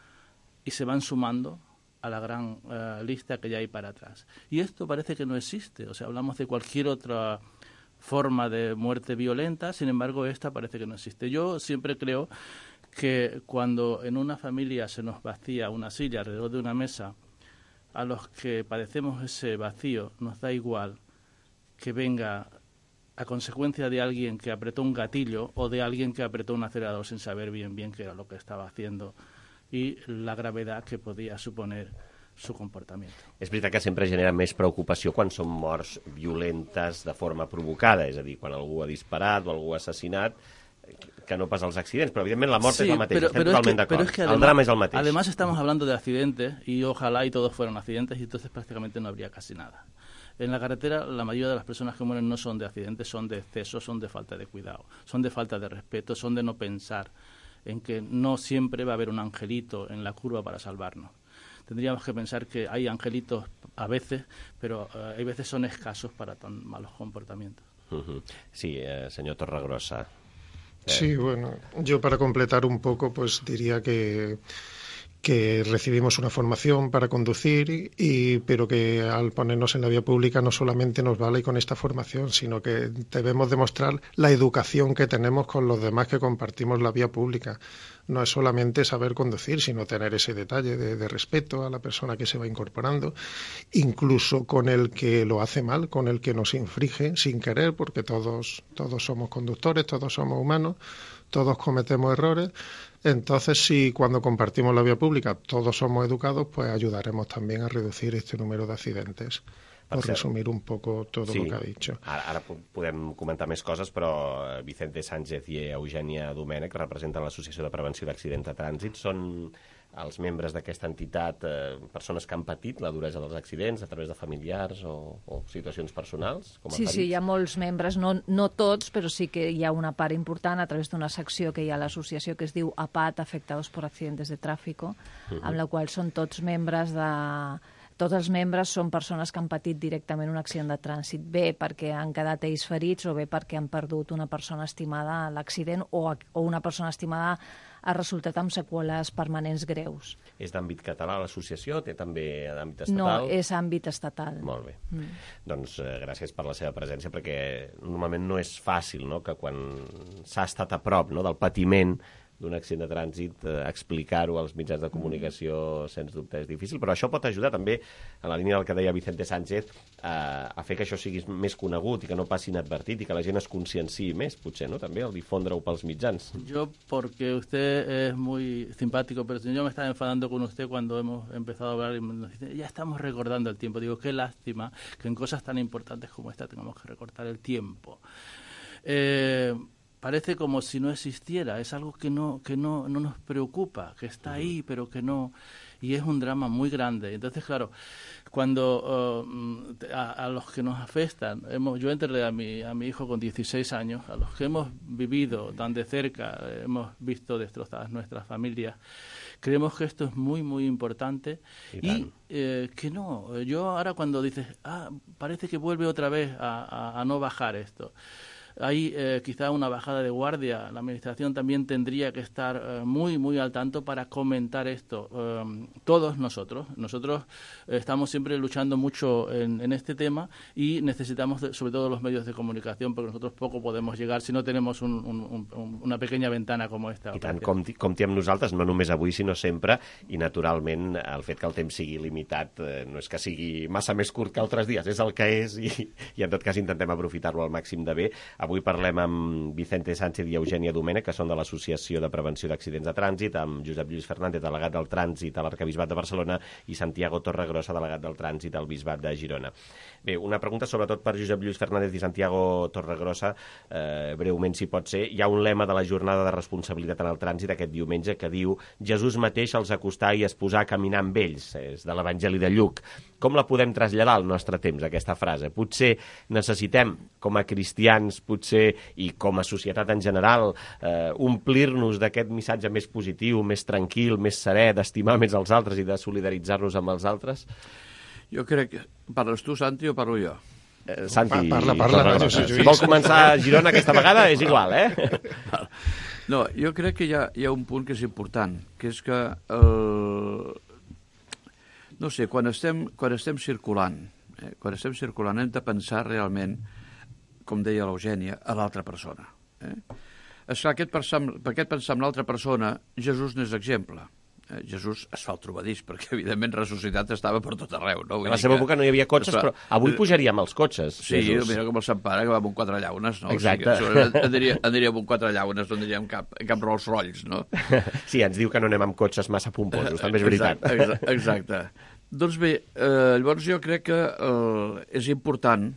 y se van sumando a la gran lista que ya hay para atrás. Y esto parece que no existe. O sea, hablamos de cualquier otra forma de muerte violenta, sin embargo esta parece que no existe. Yo siempre creo que cuando en una familia se nos vacía una silla alrededor de una mesa, a los que padecemos ese vacío nos da igual que venga a consecuencia de alguien que apretó un gatillo o de alguien que apretó un acelerador sin saber bien qué era lo que estaba haciendo, y la gravedad que podía suponer su comportamiento. És veritat que sempre genera més preocupació quan són morts violentes de forma provocada, és a dir, quan algú ha disparat o algú ha assassinat, que no pas els accidents, pero evidentemente la muerte es la mateixa, estem totalment d'acord. El drama és el mateix. Además estamos hablando de accidentes, y ojalá y todos fueran accidentes, y entonces prácticamente no habría casi nada. En la carretera la mayoría de las personas que mueren no son de accidentes, son de exceso, son de falta de cuidado, son de falta de respeto, son de no pensar en que no siempre va a haber un angelito en la curva para salvarnos. Tendríamos que pensar que hay angelitos a veces, pero hay veces son escasos para tan malos comportamientos. Sí, señor Torregrossa. Sí, bueno, yo para completar un poco, pues diría que recibimos una formación para conducir, pero que al ponernos en la vía pública no solamente nos vale con esta formación, sino que debemos demostrar la educación que tenemos con los demás que compartimos la vía pública. No es solamente saber conducir, sino tener ese detalle de respeto a la persona que se va incorporando, incluso con el que lo hace mal, con el que nos infringe sin querer, porque todos somos conductores, todos somos humanos, todos cometemos errores. Entonces, si cuando compartimos la vía pública todos somos educados, pues ayudaremos también a reducir este número de accidentes. Per resumir un poco todo lo que ha dicho. Ara podem comentar més coses, però Vicente Sánchez i Eugènia Domènech representen l'Associació de Prevenció d'Accidents de Trànsit. Són els membres d'aquesta entitat persones que han patit la duresa dels accidents a través de familiars o situacions personals? Sí, hi ha molts membres, no tots, però sí que hi ha una part important a través d'una secció que hi ha a l'associació que es diu APAT, Afectados por Accidentes de Tráfico, amb la qual són tots membres de... Tots els membres són persones que han patit directament un accident de trànsit, bé perquè han quedat ells ferits o bé perquè han perdut una persona estimada a l'accident o una persona estimada ha resultat amb seqüeles permanents greus. És d'àmbit català l'associació? Té també d'àmbit estatal? No, és àmbit estatal. Molt bé. Doncs gràcies per la seva presència, perquè normalment no és fàcil, no?, que quan s'ha estat a prop, no?, del patiment d'un accident de trànsit, explicar-ho als mitjans de comunicació, sens dubte, és difícil, però això pot ajudar també, en la línia del que deia Vicente Sánchez, a fer que això sigui més conegut i que no passi inadvertit i que la gent es conscienciï més, potser, no?, també, al difondre-ho pels mitjans. Yo, porque usted es muy simpático, pero yo me estaba enfadando con usted cuando hemos empezado a hablar y nos dice, ya estamos recordando el tiempo. Digo, qué lástima que en cosas tan importantes como esta tengamos que recortar el tiempo. Parece como si no existiera, es algo que no nos preocupa, que está ahí, pero que no... Y es un drama muy grande. Entonces, claro, cuando a los que nos afectan, yo enterré a mi hijo con 16 años, a los que hemos vivido tan de cerca, hemos visto destrozadas nuestras familias, creemos que esto es muy, muy importante y que no. Yo ahora cuando dices, parece que vuelve otra vez a no bajar esto. Hay quizá una bajada de guardia. La Administración también tendría que estar muy, muy al tanto para comentar esto. Todos nosotros estamos siempre luchando mucho en este tema y necesitamos sobre todo los medios de comunicación, porque nosotros poco podemos llegar si no tenemos una pequeña ventana como esta. I tant, compti amb nosaltres, no només avui, sinó sempre, i naturalment el fet que el temps sigui limitat no és que sigui massa més curt que altres dies, és el que és i en tot cas intentem aprofitar-lo al màxim de bé. Avui parlem amb Vicente Sánchez i Eugènia Domènech, que són de l'Associació de Prevenció d'Accidents de Trànsit, amb Josep Lluís Fernández, delegat del Trànsit a l'Arquebisbat de Barcelona, i Santiago Torregrossa, delegat del Trànsit al Bisbat de Girona. Bé, una pregunta sobretot per Josep Lluís Fernández i Santiago Torregrossa, breument si pot ser. Hi ha un lema de la jornada de responsabilitat en el trànsit aquest diumenge que diu Jesús mateix els acostà i es posà a caminar amb ells, és de l'Evangeli de Lluc. Com la podem traslladar al nostre temps, aquesta frase? Potser necessitem, com a cristians, potser, i com a societat en general, omplir-nos d'aquest missatge més positiu, més tranquil, més serè, d'estimar més els altres i de solidaritzar-nos amb els altres? Jo crec que... Parles tu, Santi, o parlo jo? Santi, parla. Si vol començar a Girona aquesta vegada, és igual, No, jo crec que hi ha un punt que és important, que és que, no sé, quan estem circulant, hem de pensar realment, com deia l'Eugènia, a l'altra persona. Esclar, per aquest pensar en l'altra persona, Jesús n'és exemple. Jesús es fa el trobadís, perquè evidentment ressuscitat estava per tot arreu. No? A la seva època no hi havia cotxes, però avui pujaríem als cotxes. Sí, Jesús. Mira com el Sant Pare, que va amb un 4 llaunes. No? Exacte. O sigui, aniria amb un 4 llaunes, no aniria amb cap Rolls Royce, no? Sí, ens diu que no anem amb cotxes massa pomposos, també és veritat. Exacte. Doncs bé, llavors jo crec que és important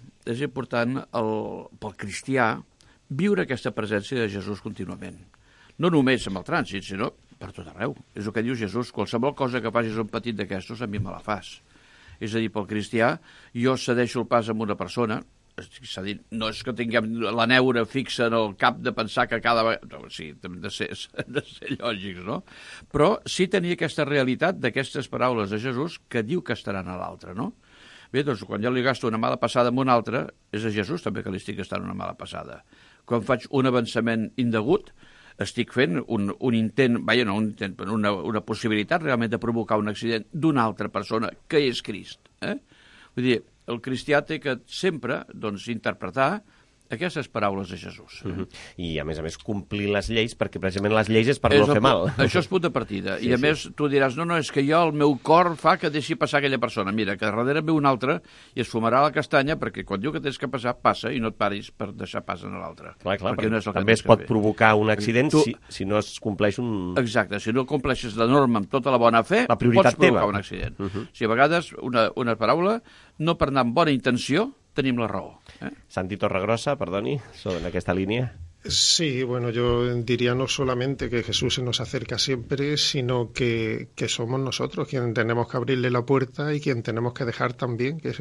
pel cristià viure aquesta presència de Jesús contínuament. No només amb el trànsit, sinó per tot arreu. És el que diu Jesús, qualsevol cosa que facis un petit d'aquestos, a mi me la fas. És a dir, pel cristià, jo cedeixo el pas amb una persona, és a dir, no és que tinguem la neura fixa en el cap de pensar que cada vegada... No, sí, hem de ser lògics, no? Però sí tenir aquesta realitat d'aquestes paraules de Jesús que diu que estaran a l'altre, no? Bé, doncs, quan jo li gasto una mala passada amb un altre, és a Jesús també que li estic gastant una mala passada. Quan faig un avançament indegut, estic fent un intent, no un intent, però una possibilitat realment de provocar un accident d'una altra persona, que és Crist. Vull dir, el cristià té que sempre interpretar aquestes paraules de Jesús. I, a més, complir les lleis, perquè precisament les lleis és per no fer mal. Això és punt de partida. I, a més, tu diràs, no, és que el meu cor fa que deixi passar aquella persona. Mira, que darrere ve un altre i es fumarà la castanya, perquè quan diu que tens que passar, passa, i no et paris per deixar pas en l'altre. Clar, perquè no és també es pot provocar un accident si no es compleix un... Exacte, si no compleixes la norma amb tota la bona fe, pots provocar un accident. Si a vegades una paraula, no per anar amb bona intenció, tenim la raó. Santi Torregrossa, perdoni, en aquesta línia. Sí, bueno, yo diría no solamente que Jesús se nos acerca siempre, sino que somos nosotros quienes tenemos que abrirle la puerta y quien tenemos que dejar también que se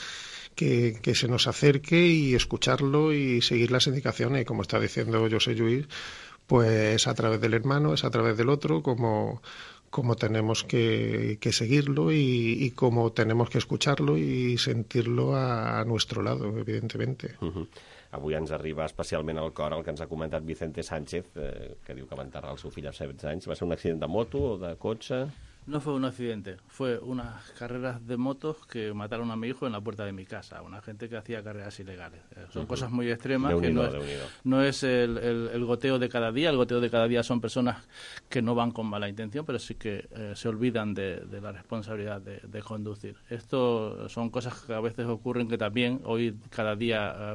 nos acerque y escucharlo y seguir las indicaciones. Y como está diciendo José Lluís, pues a través del hermano, es a través del otro, como tenemos que seguirlo y cómo tenemos que escucharlo y sentirlo a nuestro lado, evidentemente. Avui ens arriba especialment al cor el que ens ha comentat Vicente Sánchez, que diu que va enterrar el seu fill a 16 anys. Va ser un accident de moto o de cotxe? No fue un accidente, fue unas carreras de motos que mataron a mi hijo en la puerta de mi casa, una gente que hacía carreras ilegales. Son cosas muy extremas, que no es el goteo de cada día. El goteo de cada día son personas que no van con mala intención, pero sí que se olvidan de la responsabilidad de conducir. Esto son cosas que a veces ocurren, que también hoy cada día,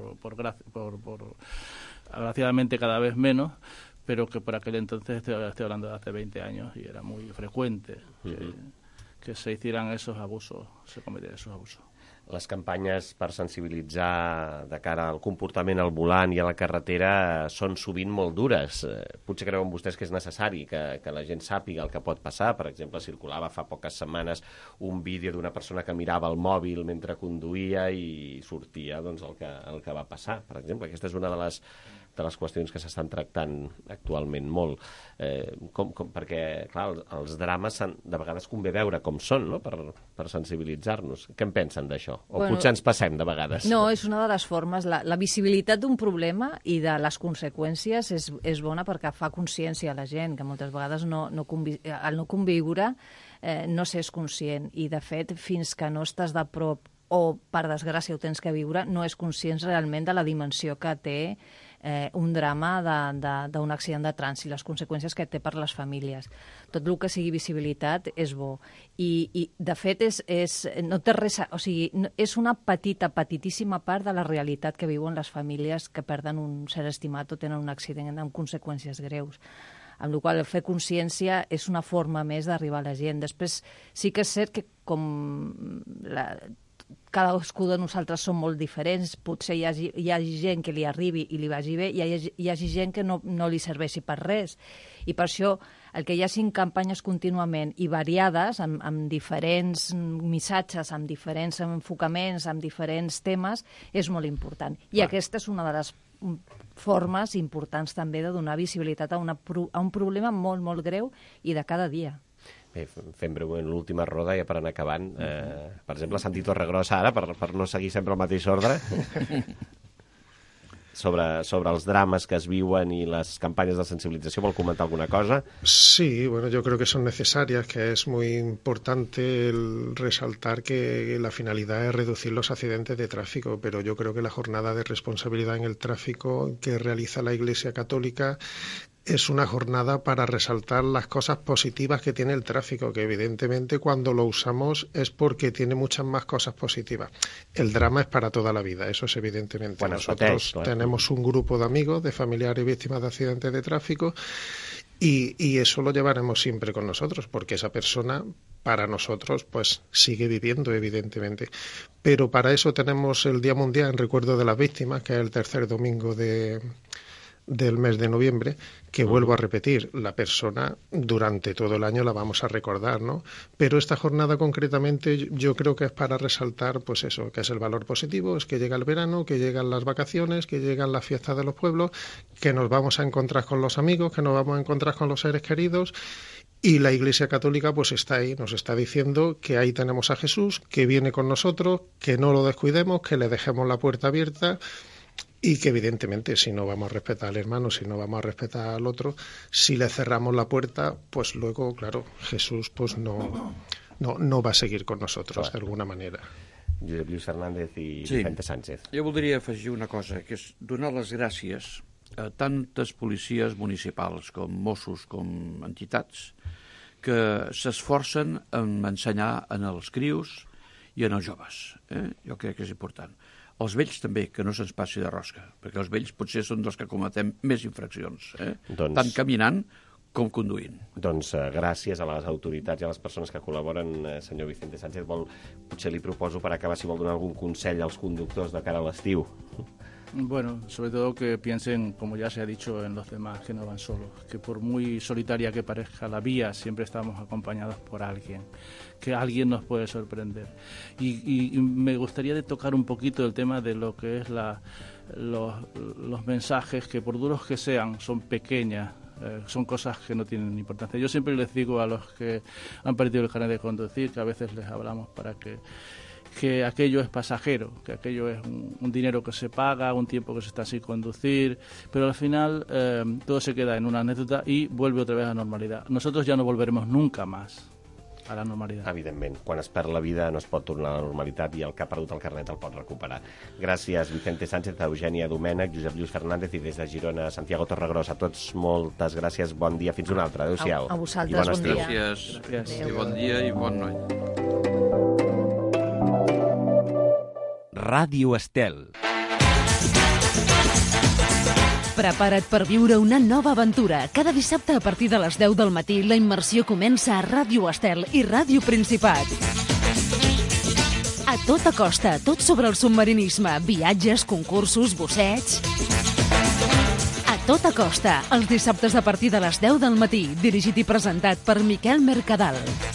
agraciadamente cada vez menos, pero que por aquel entonces, estoy hablando de hace 20 años, y era muy frecuente que se hicieran esos abusos, se cometieran esos abusos. Les campanyes per sensibilitzar de cara al comportament al volant i a la carretera són sovint molt dures. Potser creuen vostès que és necessari que la gent sàpiga el que pot passar. Per exemple, circulava fa poques setmanes un vídeo d'una persona que mirava el mòbil mentre conduïa i sortia doncs, el que va passar. Per exemple, aquesta és una de les qüestions que s'estan tractant actualment molt. Perquè, clar, els drames de vegades convé veure com són, no?, per sensibilitzar-nos. Què en pensen d'això? O potser ens passem de vegades? No, és una de les formes. La visibilitat d'un problema i de les conseqüències és bona perquè fa consciència a la gent, que moltes vegades al no conviure no s'és conscient. I, de fet, fins que no estàs de prop o, per desgràcia, ho tens que viure, no és conscient realment de la dimensió que té un drama d'un accident de trànsit, les conseqüències que té per les famílies. Tot el que sigui visibilitat és bo. I de fet, no té res... O sigui, és una petitíssima part de la realitat que viuen les famílies que perden un ser estimat o tenen un accident amb conseqüències greus. Amb la qual cosa, fer consciència és una forma més d'arribar a la gent. Després, sí que és cert que cadascú de nosaltres som molt diferents, potser hi hagi gent que li arribi i li vagi bé, i hi hagi gent que no li serveixi per res. I per això el que hi hagi campanyes contínuament i variades, amb diferents missatges, amb diferents enfocaments, amb diferents temes, és molt important. I aquesta és una de les formes importants també de donar visibilitat a un problema molt, molt greu i de cada dia. Bé, fem breument l'última roda ja per anar acabant. Per exemple, Santi Torregrossa, ara, per no seguir sempre el mateix ordre, sobre els drames que es viuen y las campañas de sensibilización. ¿Vol comentar alguna cosa? Sí, bueno, yo creo que son necesarias, que es muy importante el resaltar que la finalidad es reducir los accidentes de tráfico, pero yo creo que la jornada de responsabilidad en el tráfico que realiza la Iglesia Católica es una jornada para resaltar las cosas positivas que tiene el tráfico, que evidentemente cuando lo usamos es porque tiene muchas más cosas positivas. El drama es para toda la vida, eso es evidentemente. Bueno, nosotros tenemos un grupo de amigos, de familiares y víctimas de accidentes de tráfico, y eso lo llevaremos siempre con nosotros, porque esa persona, para nosotros, pues sigue viviendo, evidentemente. Pero para eso tenemos el Día Mundial en Recuerdo de las Víctimas, que es el tercer domingo del mes de noviembre, que vuelvo a repetir, la persona durante todo el año la vamos a recordar, ¿no? Pero esta jornada concretamente yo creo que es para resaltar, pues eso, que es el valor positivo, es que llega el verano, que llegan las vacaciones, que llegan las fiestas de los pueblos, que nos vamos a encontrar con los amigos, que nos vamos a encontrar con los seres queridos. Y la Iglesia Católica pues está ahí, nos está diciendo que ahí tenemos a Jesús, que viene con nosotros, que no lo descuidemos, que le dejemos la puerta abierta. Y que evidentemente si no vamos a respetar al hermano, si no vamos a respetar al otro, si le cerramos la puerta, pues luego, claro, Jesús pues no va a seguir con nosotros de alguna manera. Josep Lluís Fernández i Vicente Sánchez. Jo voldria afegir una cosa, que és donar les gràcies a tantes policies municipals com Mossos, com entitats, que s'esforcen en ensenyar en els crios i en els joves. Jo crec que és important. Els vells també, que no se'ns passi de rosca, perquè els vells potser són dels que cometem més infraccions, tant caminant com conduint. Doncs gràcies a les autoritats i a les persones que col·laboren, senyor Vicente Sánchez. Potser li proposo, per acabar, si vol donar algun consell als conductors de cara a l'estiu. Bueno, sobre todo que piensen, como ya se ha dicho, en los demás, que no van solos, que por muy solitaria que parezca la vía, siempre estamos acompañados por alguien, que alguien nos puede sorprender. Y me gustaría de tocar un poquito el tema de lo que es los mensajes, que por duros que sean, son pequeñas, son cosas que no tienen importancia. Yo siempre les digo a los que han perdido el carnet de conducir, que a veces les hablamos para que aquello es pasajero, que aquello es un dinero que se paga, un tiempo que se está sin conducir, pero al final todo se queda en una anécdota y vuelve otra vez a la normalidad. Nosotros ya no volveremos nunca más a la normalitat. Evidentment, quan es perd la vida no es pot tornar a la normalitat i el que ha perdut el carnet el pot recuperar. Gràcies, Vicente Sánchez, Eugènia Domènech, Josep Lluís Fernández i des de Girona, Santiago Torregrossa. A tots moltes gràcies, bon dia, fins una altra. Adéu-siau. A vosaltres, bon dia. Gràcies. I bon dia i bon noit. Ràdio Estel. Prepara't per viure una nova aventura. Cada dissabte a partir de les 10 del matí la immersió comença a Ràdio Estel i Ràdio Principat. A tota costa, tot sobre el submarinisme, viatges, concursos, busseig... A tota costa, els dissabtes a partir de les 10 del matí, dirigit i presentat per Miquel Mercadal.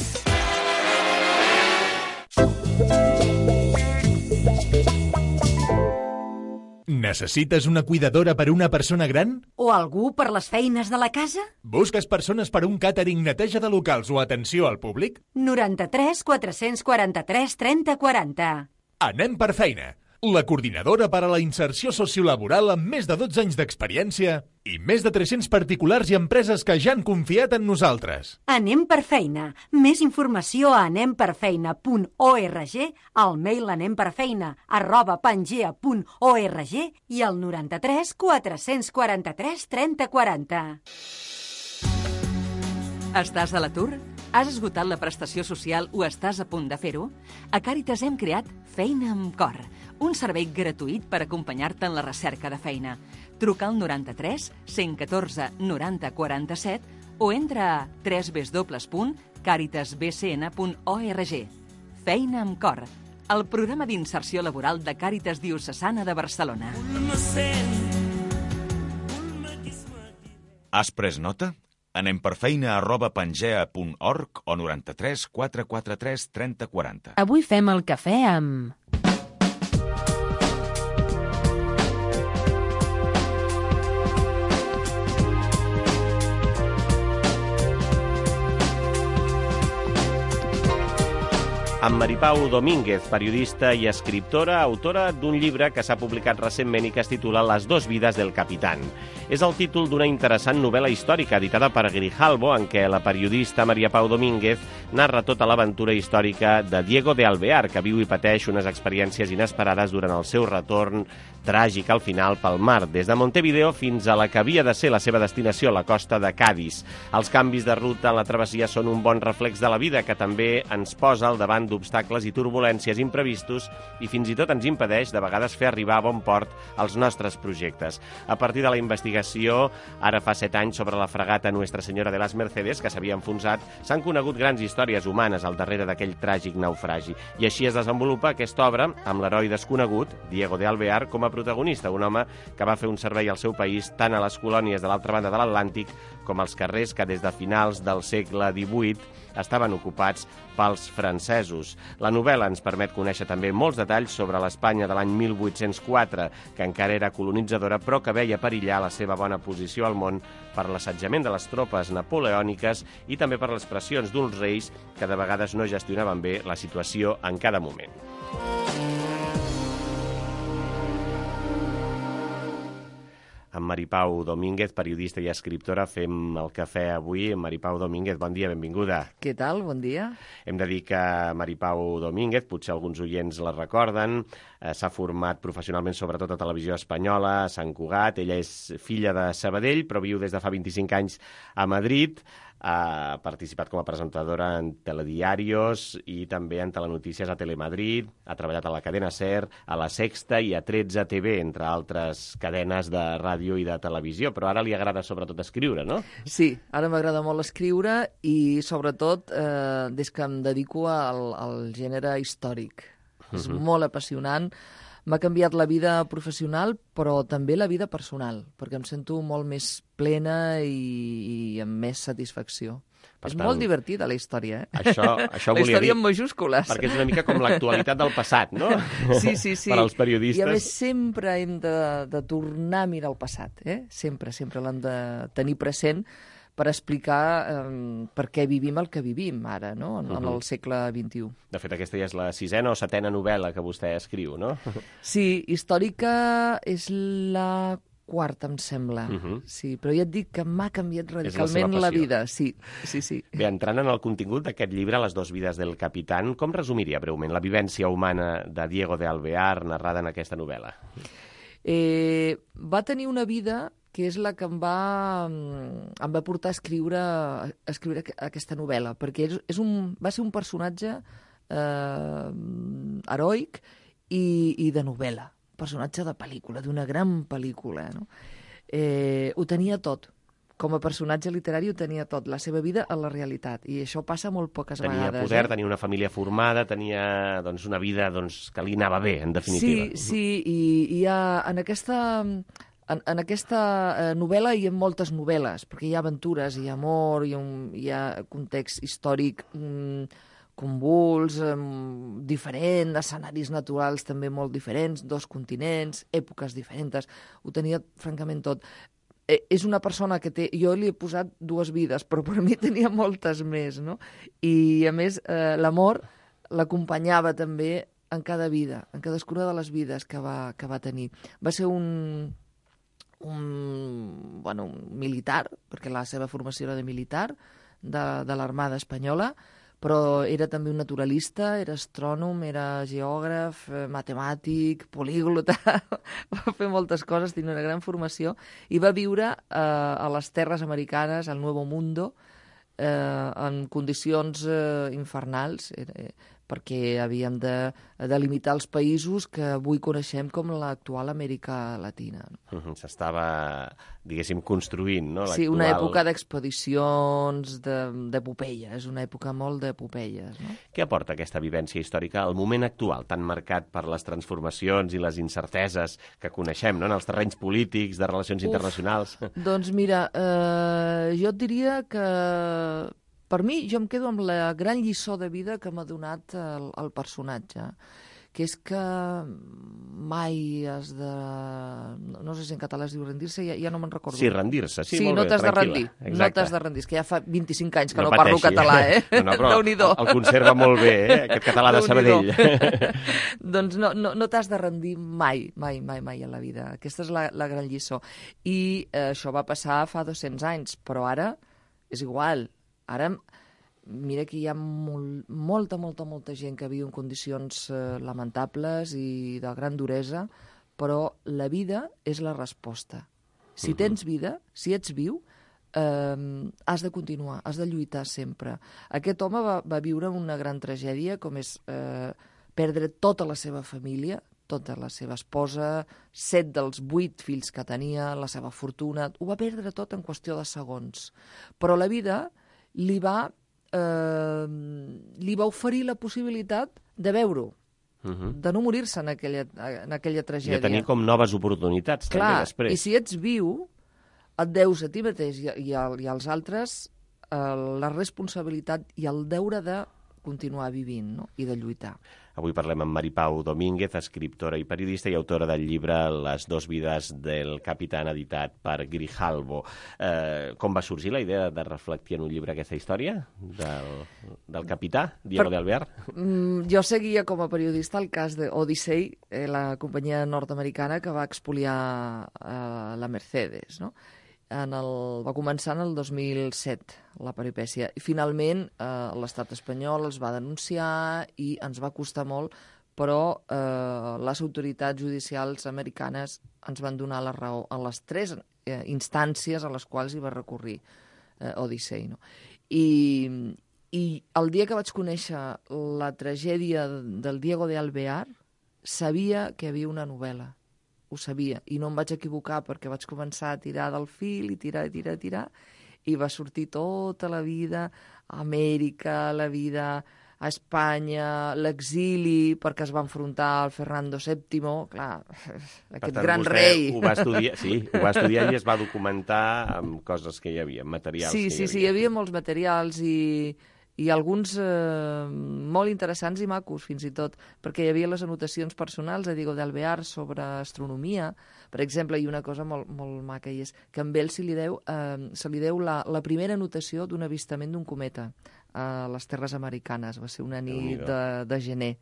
Necessites una cuidadora per una persona gran? O algú per les feines de la casa? Busques persones per un càtering, neteja de locals o atenció al públic? 93 443 30 40. Anem per feina. La coordinadora per a la inserció sociolaboral amb més de 12 anys d'experiència i més de 300 particulars i empreses que ja han confiat en nosaltres. Anem per feina. Més informació a anemperfeina.org, al mail anemperfeina@pangea.org i al 93 443 30 40. Estàs a l'atur? Has esgotat la prestació social o estàs a punt de fer-ho? A Càritas hem creat Feina amb Cor, un servei gratuït per acompanyar-te en la recerca de feina. Truca al 93 114 90 47 o entra a www.caritasbcn.org. Feina amb Cor, el programa d'inserció laboral de Càritas Diocesana de Barcelona. Has pres nota? Anem per feina@pangea.org o 93 443 30 40. Avui fem el cafè amb... Amb Maripau Domínguez, periodista i escriptora, autora d'un llibre que s'ha publicat recentment i que es titula Les dos vides del capitán. És el títol d'una interessant novel·la històrica editada per Grijalbo, en què la periodista Maria Pau Domínguez narra tota l'aventura històrica de Diego de Alvear, que viu i pateix unes experiències inesperades durant el seu retorn tràgic al final pel mar, des de Montevideo fins a la que havia de ser la seva destinació, la costa de Cádiz. Els canvis de ruta en la travessia són un bon reflex de la vida, que també ens posa al davant d'obstacles i turbulències imprevistos i fins i tot ens impedeix de vegades fer arribar a bon port els nostres projectes. A partir de la investigació, ara fa 7 anys, sobre la fragata Nuestra Senyora de las Mercedes, que s'havia enfonsat, s'han conegut grans històries humanes al darrere d'aquell tràgic naufragi. I així es desenvolupa aquesta obra amb l'heroi desconegut, Diego de Alvear, com a protagonista, un home que va fer un servei al seu país tant a les colònies de l'altra banda de l'Atlàntic com als carrers que des de finals del segle XVIII estaven ocupats pels francesos. La novel·la ens permet conèixer també molts detalls sobre l'Espanya de l'any 1804, que encara era colonitzadora, però que veia perillar la seva bona posició al món per l'assetjament de les tropes napoleòniques i també per les pressions d'uns reis que de vegades no gestionaven bé la situació en cada moment. Amb Maripau Domínguez, periodista i escriptora, fem el cafè avui. Maripau Domínguez, bon dia, benvinguda. Què tal? Bon dia. Hem de dir que Maripau Domínguez, potser alguns oients la recorden, s'ha format professionalment sobretot a Televisió Espanyola, a Sant Cugat. Ella és filla de Sabadell, però viu des de fa 25 anys a Madrid. Ha participat com a presentadora en telediarios i també en telenotícies a Telemadrid. Ha treballat a la cadena SER, a La Sexta i a 13 TV, entre altres cadenes de ràdio i de televisió. Però ara li agrada sobretot escriure, no? Sí, ara m'agrada molt escriure i sobretot des que em dedico al gènere històric. És molt apassionant. M'ha canviat la vida professional, però també la vida personal, perquè em sento molt més plena i amb més satisfacció. Per és tant, molt divertida la història, eh? Això la història en majúscules. Perquè és una mica com l'actualitat del passat, no? Sí. Per als periodistes. I a més sempre hem de tornar a mirar el passat, eh? Sempre l'hem de tenir present per explicar per què vivim el que vivim ara, no? En el segle XXI. De fet, aquesta ja és la 6ª o 7ª novel·la que vostè escriu, no? Sí, històrica és la quart, em sembla. Sí, però ja et dic que m'ha canviat radicalment seva la passió. vida. Sí. Bé, entrant en el contingut d'aquest llibre, Les dos vides del capitán, com resumiria breument la vivència humana de Diego de Alvear narrada en aquesta novel·la? Va tenir una vida que és la que em va portar a escriure aquesta novel·la, perquè va ser un personatge heroic i de novel·la, un personatge de pel·lícula, d'una gran pel·lícula. No? Ho tenia tot. Com a personatge literari ho tenia tot, la seva vida a la realitat, i això passa molt poques vegades. Tenia poder, tenia una família formada, tenia una vida que li anava bé, en definitiva. Sí, i en aquesta novel·la hi ha moltes novel·les, perquè hi ha aventures, hi ha amor, hi ha context històric convuls, diferent, escenaris naturals també molt diferents, 2 continents, èpoques diferents, ho tenia francament tot. És una persona que té... Jo li he posat 2 vides, però per mi tenia moltes més, no? I, a més, l'amor l'acompanyava també en cada vida, en cadascuna de les vides que va tenir. Va ser un militar, perquè la seva formació era de militar, de l'Armada Espanyola, però era també un naturalista, era astrònom, era geògraf, matemàtic, políglota, va fer moltes coses, tenia una gran formació, i va viure a les terres americanes, al Nuevo Mundo, en condicions infernals, perquè havíem de delimitar els països que avui coneixem com l'actual Amèrica Latina. S'estava, diguéssim, construint, no? Sí, una època d'expedicions, d'epopeies, una època molt d'epopeies. No? Què aporta aquesta vivència històrica al moment actual, tan marcat per les transformacions i les incerteses que coneixem, no? En els terrenys polítics, de relacions internacionals? Doncs mira, jo et diria que... Per mi, jo em quedo amb la gran lliçó de vida que m'ha donat el personatge, que és que mai has de... No sé si en català es diu rendir-se, ja no me'n recordo. Sí, rendir-se, sí, molt bé, no t'has de rendir, exacte. No t'has de rendir, és que ja fa 25 anys que no pateixi. Parlo català, No, però Déu-n'hi-do. El conserva molt bé, aquest català de Sabadell. Doncs no t'has de rendir mai a la vida. Aquesta és la gran lliçó. I això va passar fa 200 anys, però ara és igual. Ara, mira que hi ha molta gent que viu en condicions lamentables i de gran duresa, però la vida és la resposta. Si tens vida, si ets viu, has de continuar, has de lluitar sempre. Aquest home va viure una gran tragèdia, com és perdre tota la seva família, tota la seva esposa, 7 dels 8 fills que tenia, la seva fortuna, ho va perdre tot en qüestió de segons. Però la vida li va oferir la possibilitat de veure-ho, de no morir-se en aquella tragèdia. I de tenir com noves oportunitats, també, després. I si ets viu, et deus a ti mateix i als altres la responsabilitat i el deure de continuar vivint, no? I de lluitar. Avui parlem amb Maripau Domínguez, escriptora i periodista i autora del llibre Les dos vides del capitán, editat per Grijalbo. Com va sorgir la idea de reflectir en un llibre aquesta història del capità, Diego de Alvear? Jo seguia com a periodista el cas d'Odyssey, la companyia nord-americana que va expoliar la Mercedes, no? Va començar en el 2007, la peripècia. I finalment l'estat espanyol els va denunciar i ens va costar molt, però les autoritats judicials americanes ens van donar la raó en les 3 instàncies a les quals hi va recórrer Odyssey. No? I el dia que vaig conèixer la tragèdia del Diego de Alvear, sabia que hi havia una novel·la. Ho sabia, i no em vaig equivocar perquè vaig començar a tirar del fil i tirar, i va sortir tota la vida a Amèrica, la vida a Espanya, l'exili, perquè es va enfrontar al Fernando VII, clar, aquest gran rei. Ho va estudiar i es va documentar amb coses que hi havia, materials que hi havia. Sí, hi havia molts materials i alguns molt interessants i macos, fins i tot, perquè hi havia les anotacions personals de Diego de Alvear sobre astronomia. Per exemple, hi ha una cosa molt maca, i és que amb ell se li deu la primera anotació d'un avistament d'un cometa a les terres americanes. Va ser una nit de gener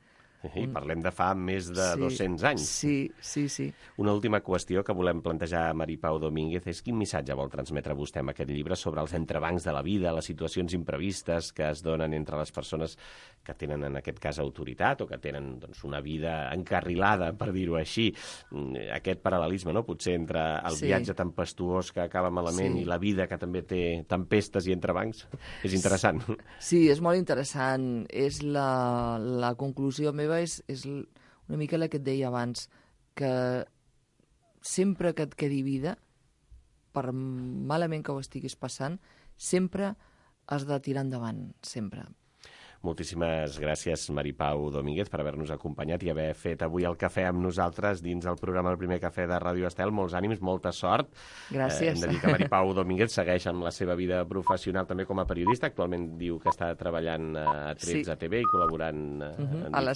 I parlem de fa més de 200 anys. Sí. Una última qüestió que volem plantejar a Maripau Domínguez és quin missatge vol transmetre vostè amb aquest llibre sobre els entrebancs de la vida, les situacions imprevistes que es donen entre les persones que tenen, en aquest cas, autoritat o que tenen una vida encarrilada, per dir-ho així. Aquest paral·lelisme, no?, potser entre el viatge tempestuós que acaba malament i la vida que també té tempestes i entrebancs. És interessant. Sí, és molt interessant. És la conclusió meva és una mica la que et deia abans, que sempre que et quedi vida, per malament que ho estiguis passant, sempre has de tirar endavant, sempre. Moltíssimes gràcies, Maripau Domínguez, per haver-nos acompanyat i haver fet avui el cafè amb nosaltres dins el programa El Primer Cafè de Ràdio Estel. Molts ànims, molta sort. Gràcies. Hem de dir que Maripau Domínguez segueix amb la seva vida professional també com a periodista. Actualment diu que està treballant a 13 TV i col·laborant en